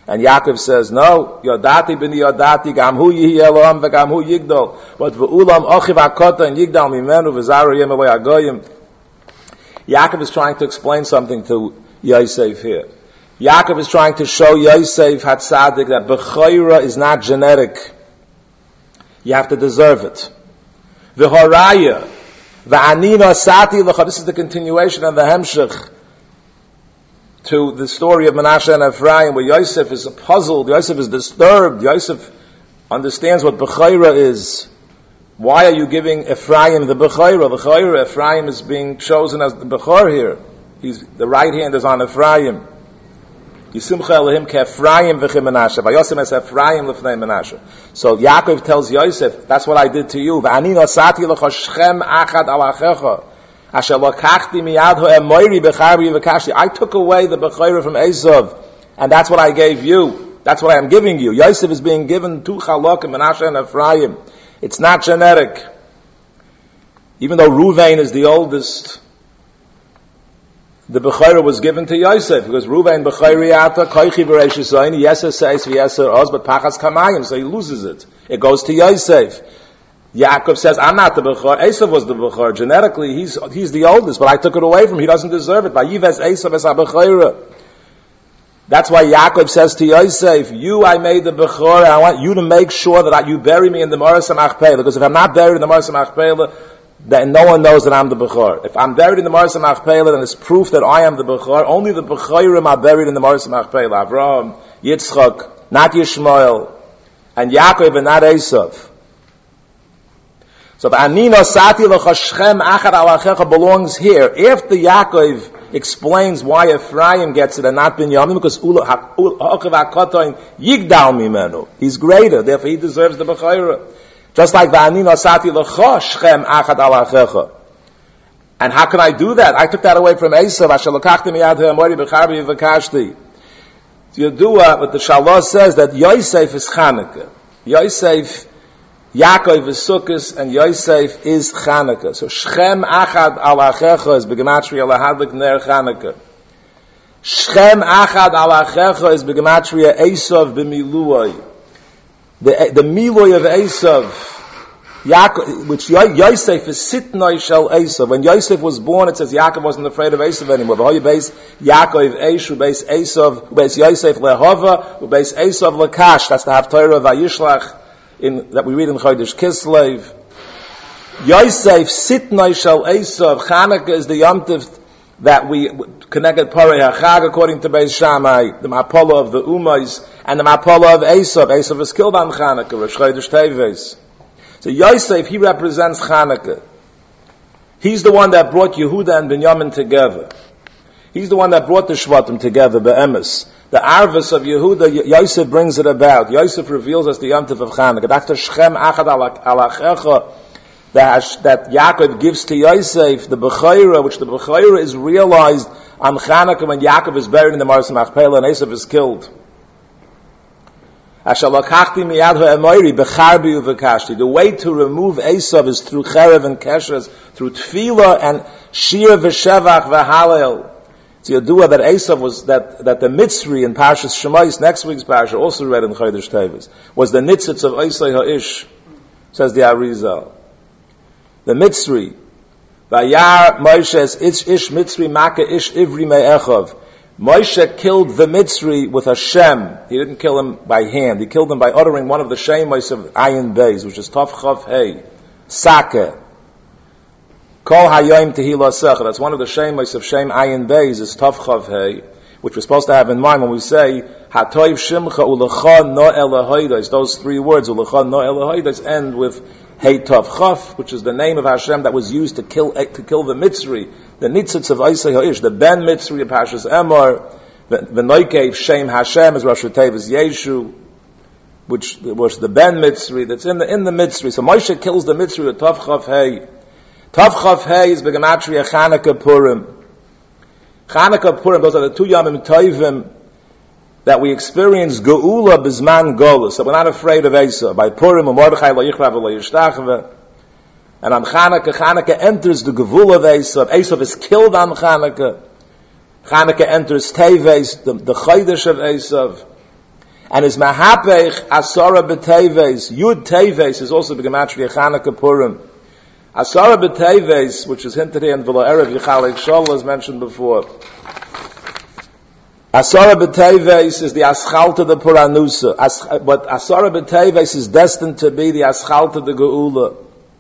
And Yaakov says, no, Yodati b'ni Yodati, gam hu yihi Elohim, v'gam hu yigdol. But v'ulam ochiv akota, and yigdal mimenu, v'zaru yem avay agoyim. Yaakov is trying to explain something to Yosef here. Yaakov is trying to show Yosef Hatzadik that Bechorah is not genetic. You have to deserve it. V'horaya, v'anina sati l'cha. This is the continuation of the Hemshech to the story of Menashe and Ephraim, where Yosef is puzzled, Yosef is disturbed, Yosef understands what Bechorah is. Why are you giving Ephraim the Bechorah? The Bechorah, Ephraim is being chosen as the Bechor here. He's, the right hand is on Ephraim. Yisumcha Elohim ke Ephraim v'chi Menashe. Vayosem es Ephraim l'fnei Menashe. So Yaakov tells Yosef, that's what I did to you. V'ani nosati l'cha Shechem achad al achecha. Asher lokachti miyad ho'emoiri b'charbi v'kashti. I took away the Bechorah from Esav, and that's what I gave you. That's what I am giving you. Yosef is being given two Chalok and Menashe and Ephraim. It's not genetic. Even though Ruvain is the oldest, the Bechorah was given to Yosef, because Ruvain Bechoriyata, Koichi Bereishis Yeser Seis V'Yeser Oz, but Pachas Kamayim, so he loses it. It goes to Yosef. Yaakov says, I'm not the Bechor. Esav was the Bechor. Genetically, he's he's the oldest, but I took it away from him. He doesn't deserve it. Vayives Esav es HaBechorah. That's why Yaakov says to Yosef, you, I made the Bechor, and I want you to make sure that I, you bury me in the Maras HaMachpelah, because if I'm not buried in the Maras HaMachpelah, then no one knows that I'm the Bechor. If I'm buried in the Maras HaMachpelah, then it's proof that I am the Bechor. Only the Bechorim are buried in the Maras HaMachpelah. Avraham, Yitzchak, not Yishmael, and Yaakov, and not Esav. So the Anino Sati L'Choshchem Achad Al Achecha belongs here. After Yaakov explains why Ephraim gets it and not Binyamin, because Ha'ochiv HaKotoin Yigdal Mimenu. He's greater, therefore he deserves the Bechorah. Just like the Anino Sati L'Choshchem Achad Al Achecha. And how can I do that? I took that away from Esav. Asher Lokachti Miyad Ha'emori B'charbi V'kashti. Yedua, but the Shalah says that Yosef is Chanukah. Yosef Yaakov is Sukkos, and Yosef is Chanukah. So Shechem Achad Al Achecha is B'gematria Lahadlik Ner Chanukah. Shechem Achad Al Achecha is B'gematria Esav B'miluay. The the Miluay of Esav, Yaakov, which Yosef is Sitnoi Shel Esav. When Yosef was born, it says Yaakov wasn't afraid of Esav anymore. But how you base Yaakov Eish, who base Esav, who base Yosef Lehova, who base Esav Lekash. That's the Haftarah of Vayishlach. In, that we read in Chodesh Kislev. Yosef Sitnoi Shel Esav. Chanukah is the Yom Tov that we connected Parei HaChag according to Beis Shammai, the Mapala of the Umayis, and the Mapala of Esav. Esav was killed on Chanukah, Rosh Chodesh Teves. So Yosef, he represents Chanukah. He's the one that brought Yehuda and Binyamin together. He's the one that brought the Shvatim together, Be'emes. The Arvis of Yehuda, Yosef brings it about. Yosef reveals us the Yom Tov of Chanukah. That's the Shechem Achad Al Achecha that, that Yaakov gives to Yosef, the Bechorah, which the Bechorah is realized on Chanukah when Yaakov is buried in the Maras Machpelah and Esav is killed. The way to remove Esav is through Cherev and Keshes, through Tefillah and Shir v'Shevach v'Halel. It's Yadua that Esav was, that, that the Mitzri in Parshas Shemais, next week's Parsha, also read in Chodesh Teves, was the Nitzitz of Eisai Ha'ish, says the Arizal. The Mitzri, Vayar Moshe Ish Ish Mitzri Maka Ish Ivri Me'echav. Moshe killed the Mitzri with a Shem. He didn't kill him by hand. He killed him by uttering one of the Shemos of Ayin Beis, which is Tov Chav Hei, Sake. Kol Hayoim Tehillah Secha. That's one of the Shemos of Shem Ayin Beis, is Tov Chav Hei, which we're supposed to have in mind when we say Hatoiv Shimcha Ulecha No Elohoides. Those three words, Ulecha No Elohoides, end with Hey Tov Chav, which is the name of Hashem that was used to kill to kill the Mitzri, the Nitzitz of Eisai Ha'ish, the Ben Mitzri of Pashas Emor, the Noikev Shem Hashem is Rosh Tevis Yeshu, which was the Ben Mitzri that's in the in the Mitzri. So Moshe kills the Mitzri with Tov Chav Hey. Tov Chav Hey is Begematria Chanukah Purim. Chanukah Purim, those are the two Yomim Tovim that we experience Geula Bizman Golus. So we're not afraid of Esav. By Purim, Mordechai lo yichrav lo yishtachve. And on Chanukah, Chanukah enters the Gevul of Esav. Esav is killed on Chanukah. Chanukah enters Teves, the, the Chodesh of Esav. And his mahapech asara b'teves, yud teves is also b'gematria Chanukah Purim. Asara b'teves, which is hinted here in V'lo Erev Yichalek Shol, as mentioned before. Asara b'teves is the aschalta de Puranusa, As, but Asara b'teves is destined to be the aschalta de Geula.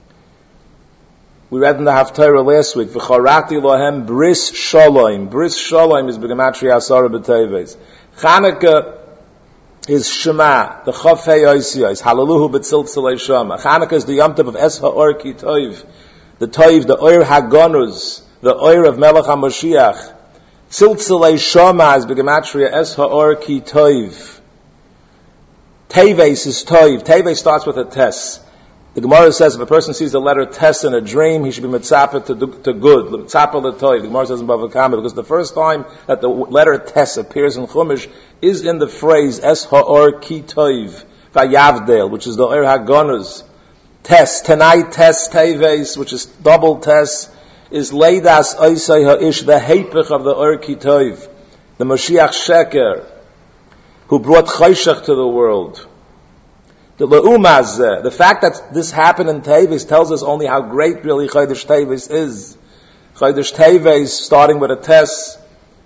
We read in the Haftarah last week, V'charati lohem bris shalom. Bris shalom is b'gematria Asara b'teves. Chanukah is Shema, the Chafei Oisiyos, Hallelujah b'tziltzilei Shema. Chanukah is the Yom Tov of Es Ha'or Ki Toiv, the Toiv, the Oir HaGonuz, the Oir of Melech HaMoshiach. Tziltzilei Shema is b'gematria Es Ha'or Ki Toiv. Teves is Toiv. Teves starts with a Tes. The Gemara says if a person sees the letter Tes in a dream, he should be mitzapah to, to good. Mitzapah l'toiv. The Gemara says in Bava Kama, because the first time that the letter Tes appears in Chumash is in the phrase Es ha'or ki toiv vayavdel, which is the Oir HaGonuz. Tes, Tanai Tes Teves, which is double Tes, is Leidas Oisei Ha'ish, the Hepech of the Oir ki toiv, the Mashiach Sheker, who brought Chayshach to the world. The Le'umaz, the fact that this happened in Teves tells us only how great really Chodesh Teves is. Chodesh Teves, starting with a Tes,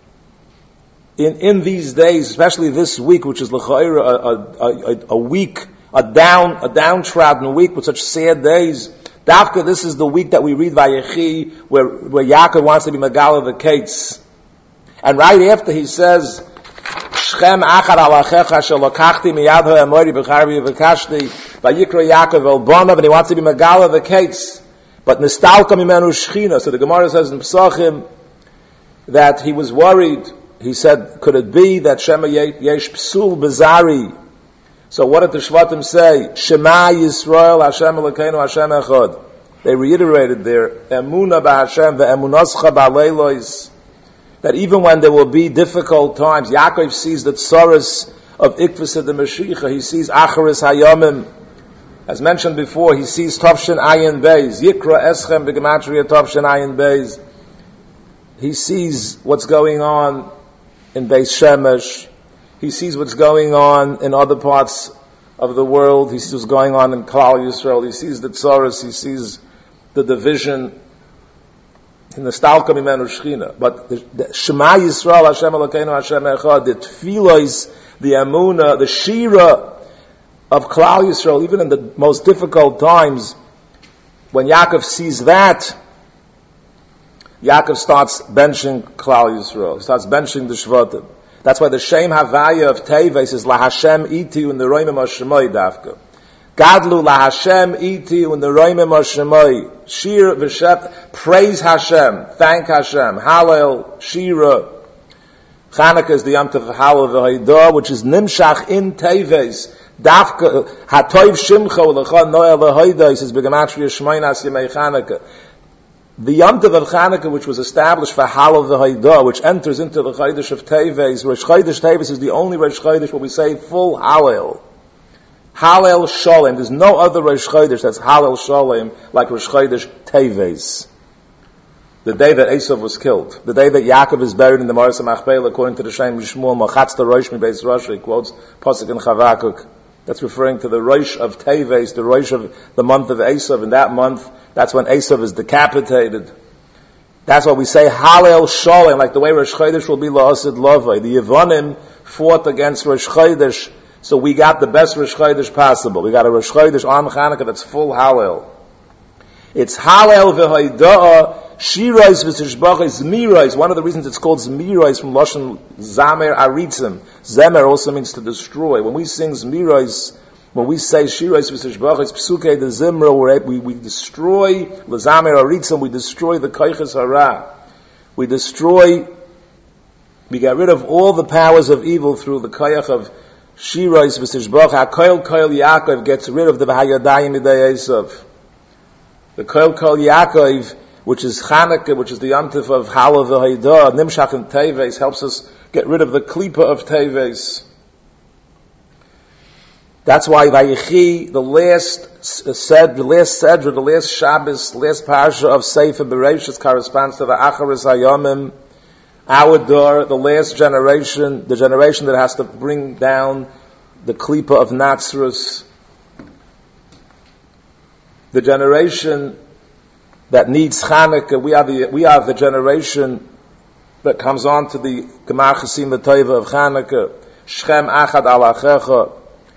in, in these days, especially this week, which is L'chayra, a, a, a, a week, a down, a downtrodden week with such sad days. Dafka, this is the week that we read Vayechi, where, where Yaakov wants to be Megala the Kates. And right after he says, Shchem achar alachecha shelokachti miyad ha'amori b'charbi v'kashti vayikra Yaakov el bonav, and he wants to be Megala the Kates. But nistalka mimenu shchina. So the Gemara says in Pesachim that he was worried. He said, could it be that Shema yesh psul bezari? So what did the Shvatim say? Shema Yisrael Hashem Elokeinu Hashem Echad. They reiterated their emuna b'Hashem ve'emunascha ba'leilos. That even when there will be difficult times, Yaakov sees the tsaras of Ikvus the Mashiach. He sees Acharis Hayomim. As mentioned before, he sees Tavshin Ayin Beis. Yikra Eschem b'gematria Tavshin Ayin Beis. He sees what's going on in Beis Shemesh. He sees what's going on in other parts of the world. He sees what's going on in Klal Yisrael. He sees the tsaras. He sees the division in the Stalka Mimenu Shechina. But the, the Shema Yisrael Hashem Elokeinu Hashem Echad, the Tfilos, the Amuna, the Shira of Klal Yisrael, even in the most difficult times, when Yaakov sees that, Yaakov starts benching Klal Yisrael. He starts benching the Shvatim. That's why the Shem Havaya of Teves is La Hashem Iti in the Roimim HaShemai Dafka. Gadlu La Hashem Iti in the Roimim HaShemai. Shir V'Shet, praise Hashem, thank Hashem, Hallel, Shira. Chanukah is the Yom Tov Hallel V'Haidah, which is Nimshach in Teves. Dafka, Hatoiv Shimcha U'Lecha Noel V'Haidah, he says, B'Gematria Shmainas Yemei Chanukah. The Yom Tov of Chanukah, which was established for Hallel V'Haidah, which enters into the Chodesh of Teves, Rosh Chodesh Teves is the only Rosh Chodesh where we say full Hallel. Hallel Sholem. There's no other Rosh Chodesh that's Hallel Sholem like Rosh Chodesh Teves. The day that Esav was killed. The day that Yaakov is buried in the Maris HaMachpelah, according to the Shem Yishmuel, Machatz the Rosh Mi Beis Rosh, he quotes Pasuk in Chavakuk. That's referring to the Rosh of Teves, the Rosh of the month of Esav. In that month, that's when Esav is decapitated. That's why we say Hallel Sholem, like the way Rosh Chodesh will be La'asid Lovay. The Yevonim fought against Rosh Chodesh, so we got the best Rosh Chodesh possible. We got a Rosh Chodesh on Chanukah that's full Hallel. It's Hallel V'Haidah, Shirais V'Tishbachis, Zmirais. One of the reasons it's called Zmirais from Lashon Zamer Aritzim. Zemer also means to destroy. When we sing Zmirais, when we say Shirais V'Tishbachis, Psukei the Zimra, we, we destroy L'Zamer Aritzim, we destroy the Koiches Hara. We destroy, we get rid of all the powers of evil through the Koyach of Shirais V'Tishbach. HaKoil Koil Yaakov gets rid of the V'Hayadayim Midei Esav. The Koil Koil Yaakov, which is Chanukah, which is the Yom Tov of Hallel V'Haidah, Nimshach and Teves, helps us get rid of the Klipa of Teves. That's why Vayechi, the last said, the last Sedra, the last Shabbos, the last Parsha of Sefer Bereshis corresponds to the Acharis Hayomim, our door, the last generation, the generation that has to bring down the Klipa of Natsrus, the generation that needs Chanukah. We are the we are the generation that comes on to the Gemar Chasim Tova of Chanukah. Shchem Achad Al Achecha.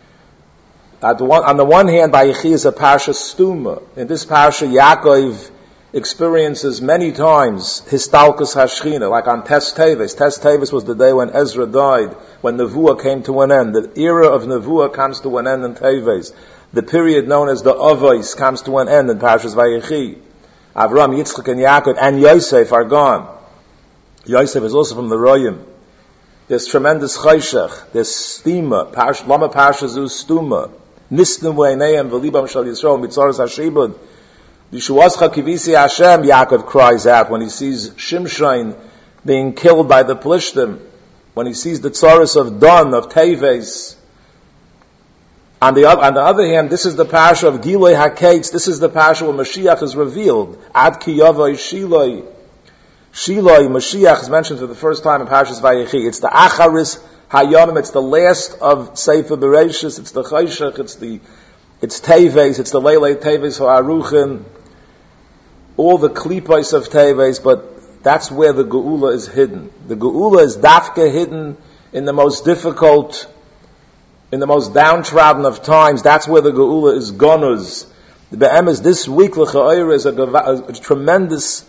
On the one hand, Vayechi is a parsha stuma. In this parsha, Yaakov experiences many times Histalkus Hashchina, like on Tes Teves. Tes Teves was the day when Ezra died, when Nevuah came to an end. The era of Nevuah comes to an end in Teves. The period known as the Avos comes to an end in Parshas Vayechi. Avram, Yitzchak, and Yaakov, and Yosef are gone. Yosef is also from the Royim. There's tremendous chayshach. There's stima. Parsh, Lama Parsha Zu stuma. Nistim v'einayim v'libam shal Yisrael mitzaras hashibud. Yishuascha kivisi Hashem, Yaakov cries out when he sees Shimshon being killed by the Plishtim. When he sees the tzaras of Don, of Teves. On the, on the other hand, this is the parsha of Giloi HaKetz. This is the parsha where Mashiach is revealed. Ad ki yavoi Shiloi. Shiloi, Mashiach is mentioned for the first time in Parshas Vayechi. It's the Acharis Hayomim. It's the last of Sefer Bereshis. It's the Chayshach. It's the, it's Teves. It's the Leilei Teves Ha'aruchim. All the Klipos of Teves, but that's where the Geula is hidden. The Geula is dafka hidden in the most difficult, in the most downtrodden of times. That's where the Geula is gonuz. The Be'em is this week, L'cha'ayr, is a, a, a tremendous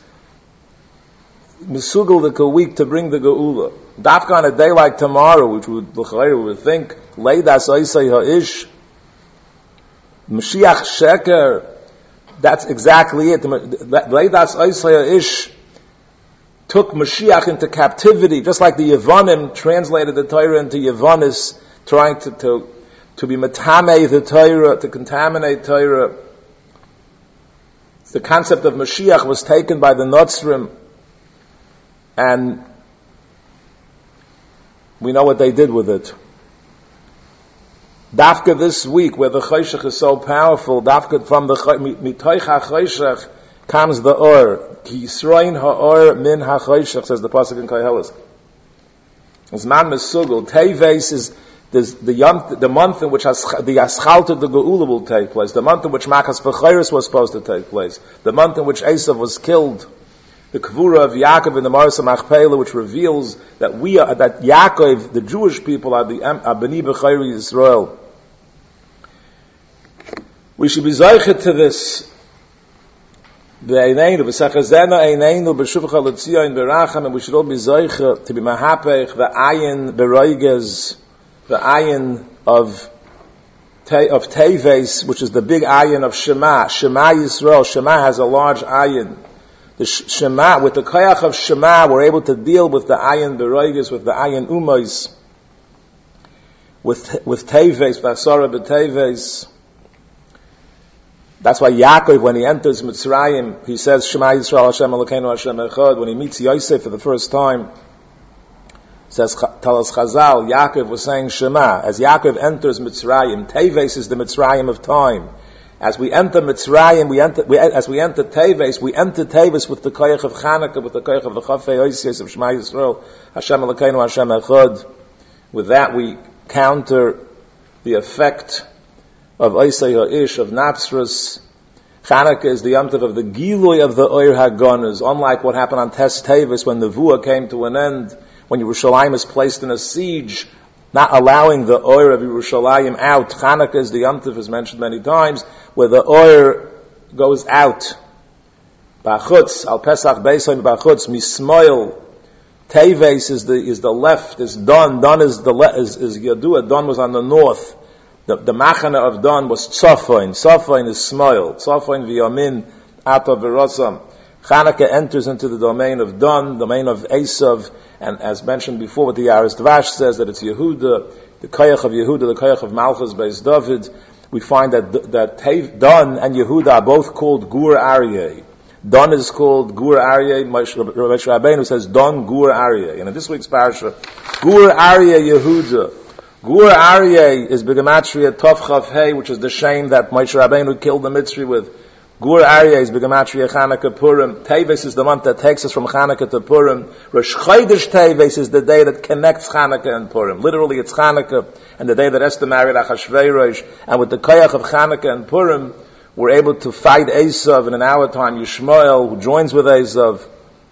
Misugel the week to bring the Geula. Dafka on a day like tomorrow, which would, L'cha'ayr would think, Leidas Oisei Ha'ish, Mashiach Sheker, that's exactly it. Leidas Oisei Ha'ish took Mashiach into captivity, just like the Yevonim translated the Torah into Yevonis, trying to, to, to be matamei the Torah, to contaminate Torah. The concept of Mashiach was taken by the Notzrim, and we know what they did with it. Dafka this week, where the Chayshach is so powerful, Dafka from the Mitoich HaChayshach comes the Or. Ki Yisroin HaOr min HaChayshach, says the Pasuk in Koheles. It's man Mesugel. Teves is There's the yom, the month in which has, the Aschalt of the Geula will take place, the month in which Makas Bechiris was supposed to take place, the month in which Esav was killed, the Kvura of Yaakov in the Marsa Machpelah, which reveals that we are, that Yaakov, the Jewish people, are the are B'nai Bechayri Yisrael. We should be zeichet to this. And we should all be zeichet to be mahapech the ayin beroiges, the ayin of te, of Teves, which is the big ayin of Shema. Shema Yisrael. Shema has a large ayin. The Shema, with the koyach of Shema, we're able to deal with the ayin beroiges, with the ayin umos, with with Teves, Basara b'Teves. That's why Yaakov, when he enters Mitzrayim, he says, Shema Yisrael Hashem Elokeinu Hashem Echad. When he meets Yosef for the first time, says, tell us Chazal, Yaakov was saying Shema. As Yaakov enters Mitzrayim, Teves is the Mitzrayim of time. As we enter Mitzrayim, we enter, we, as we enter Teves, we enter Teves with the koyach of Chanukah, with the koyach of the Chafei Oisies of Shema Yisrael Hashem Elokeinu Hashem Echad. With that, we counter the effect of Oisei Ha'ish, of Natsrus. Chanukah is the Yom Tov of the Gilui of the Oir HaGonas. Unlike what happened on Tes Teves when the Nevuah came to an end, when Yerushalayim is placed in a siege, not allowing the Oir of Yerushalayim out. Chanukah is the Yom Tov, as mentioned many times, where the Oir goes out. Bachutz, Al Pesach Beisayim Bachutz, Mismoil. Teves is the, is the left, is Don. Don is the le- is, is Yadua. Don was on the north. The, the machana of Don was Tzofoin. Tzofoin is Smoil. Tzofoin v'yamin ata v'rosam. Chanukah enters into the domain of Don, domain of Esav, and as mentioned before, what the Yaris Dvash says, that it's Yehuda, the Koyach of Yehuda, the Koyach of Malchus Beis David. We find that that Don and Yehuda are both called Gur Aryeh. Don is called Gur Aryeh. Moshe Rabbeinu says Don Gur Aryeh. And in this week's parasha, Gur Aryeh Yehuda. Gur Aryeh is B'gematria Tov Chav Hey, which is the shame that Moshe Rabbeinu killed the Mitzri with. Gur Aryeh is Begematria Chanukah Purim. Teves is the month that takes us from Chanukah to Purim. Rosh Chodesh Teves is the day that connects Chanukah and Purim. Literally, it's Chanukah and the day that Esther married Achashverosh. And with the koyach of Chanukah and Purim, we're able to fight Esav in an hour time. Yishmael, who joins with Esav.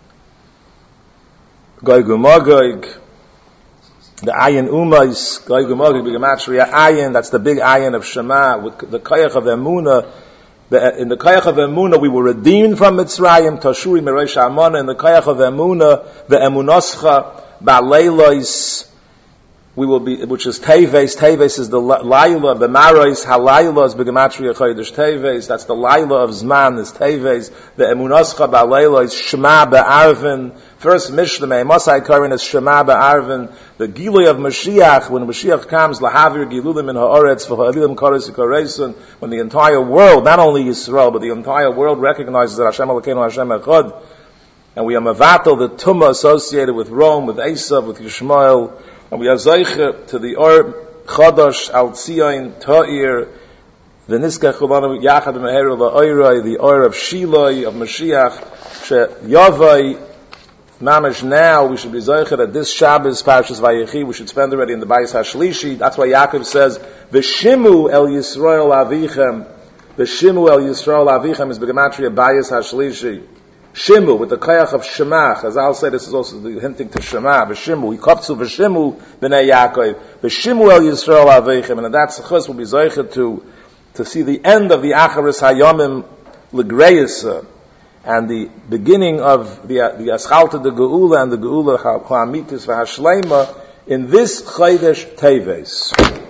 Gog u'Magog. The Ayin Umais. Gog u'Magog, Begematria Ayin. That's the big Ayin of Shema. With the koyach of Emunah. The, in the Koyach of Emunah, we were redeemed from Mitzrayim, Tashuri Merosh Amana. In the Koyach of Emunah, the Emunoscha, Ba'leilos, we will be, which is Teves. Teves is the Laila, B'maros, Halayla is Begematria Chodesh Teves. That's the Laila of Zman, is Teves. The Emunoscha, Ba'leilos, Shema Ba'arvin. First Mishnah, Masai Karin is Shema Ba'arvin. The Gilui of Mashiach, when Mashiach comes, Lahavir Gilulim in Ha'oretz, V'ha'alilim Koros Yikoresun, when the entire world, not only Yisrael, but the entire world recognizes that Hashem Elokeinu Hashem Echad, and we are Mavatal, the Tumah associated with Rome, with Esav, with Yishmael, and we are Zeiche to the Or Chodosh, Al Tzion, Ta'ir, the Niskach Chulanu, Yachad Meheru, La'oiroi, the Or of Shiloi, of Mashiach, She Yavai, Mamish now, we should be Zoicher that this Shabbos, Parshas Vayechi, we should spend already in the Bayis HaShlishi. That's why Yaakov says, V'shimu el Yisrael avichem. V'shimu el Yisrael avichem is Begematria Bayis HaShlishi. Shimu, with the Koyach of Shema. As I'll say, this is also hinting to Shema. V'shimu, Yikoptzu V'shimu b'nei Yaakov. V'shimu el Yisrael avichem. And that's Chus will be Zoicher to, to see the end of the Acharis Hayomim L'Greisa. And the beginning of the the Aschalta, the Geula, and the Geula Ha'amitis V'Hashleima in this Chodesh Teves.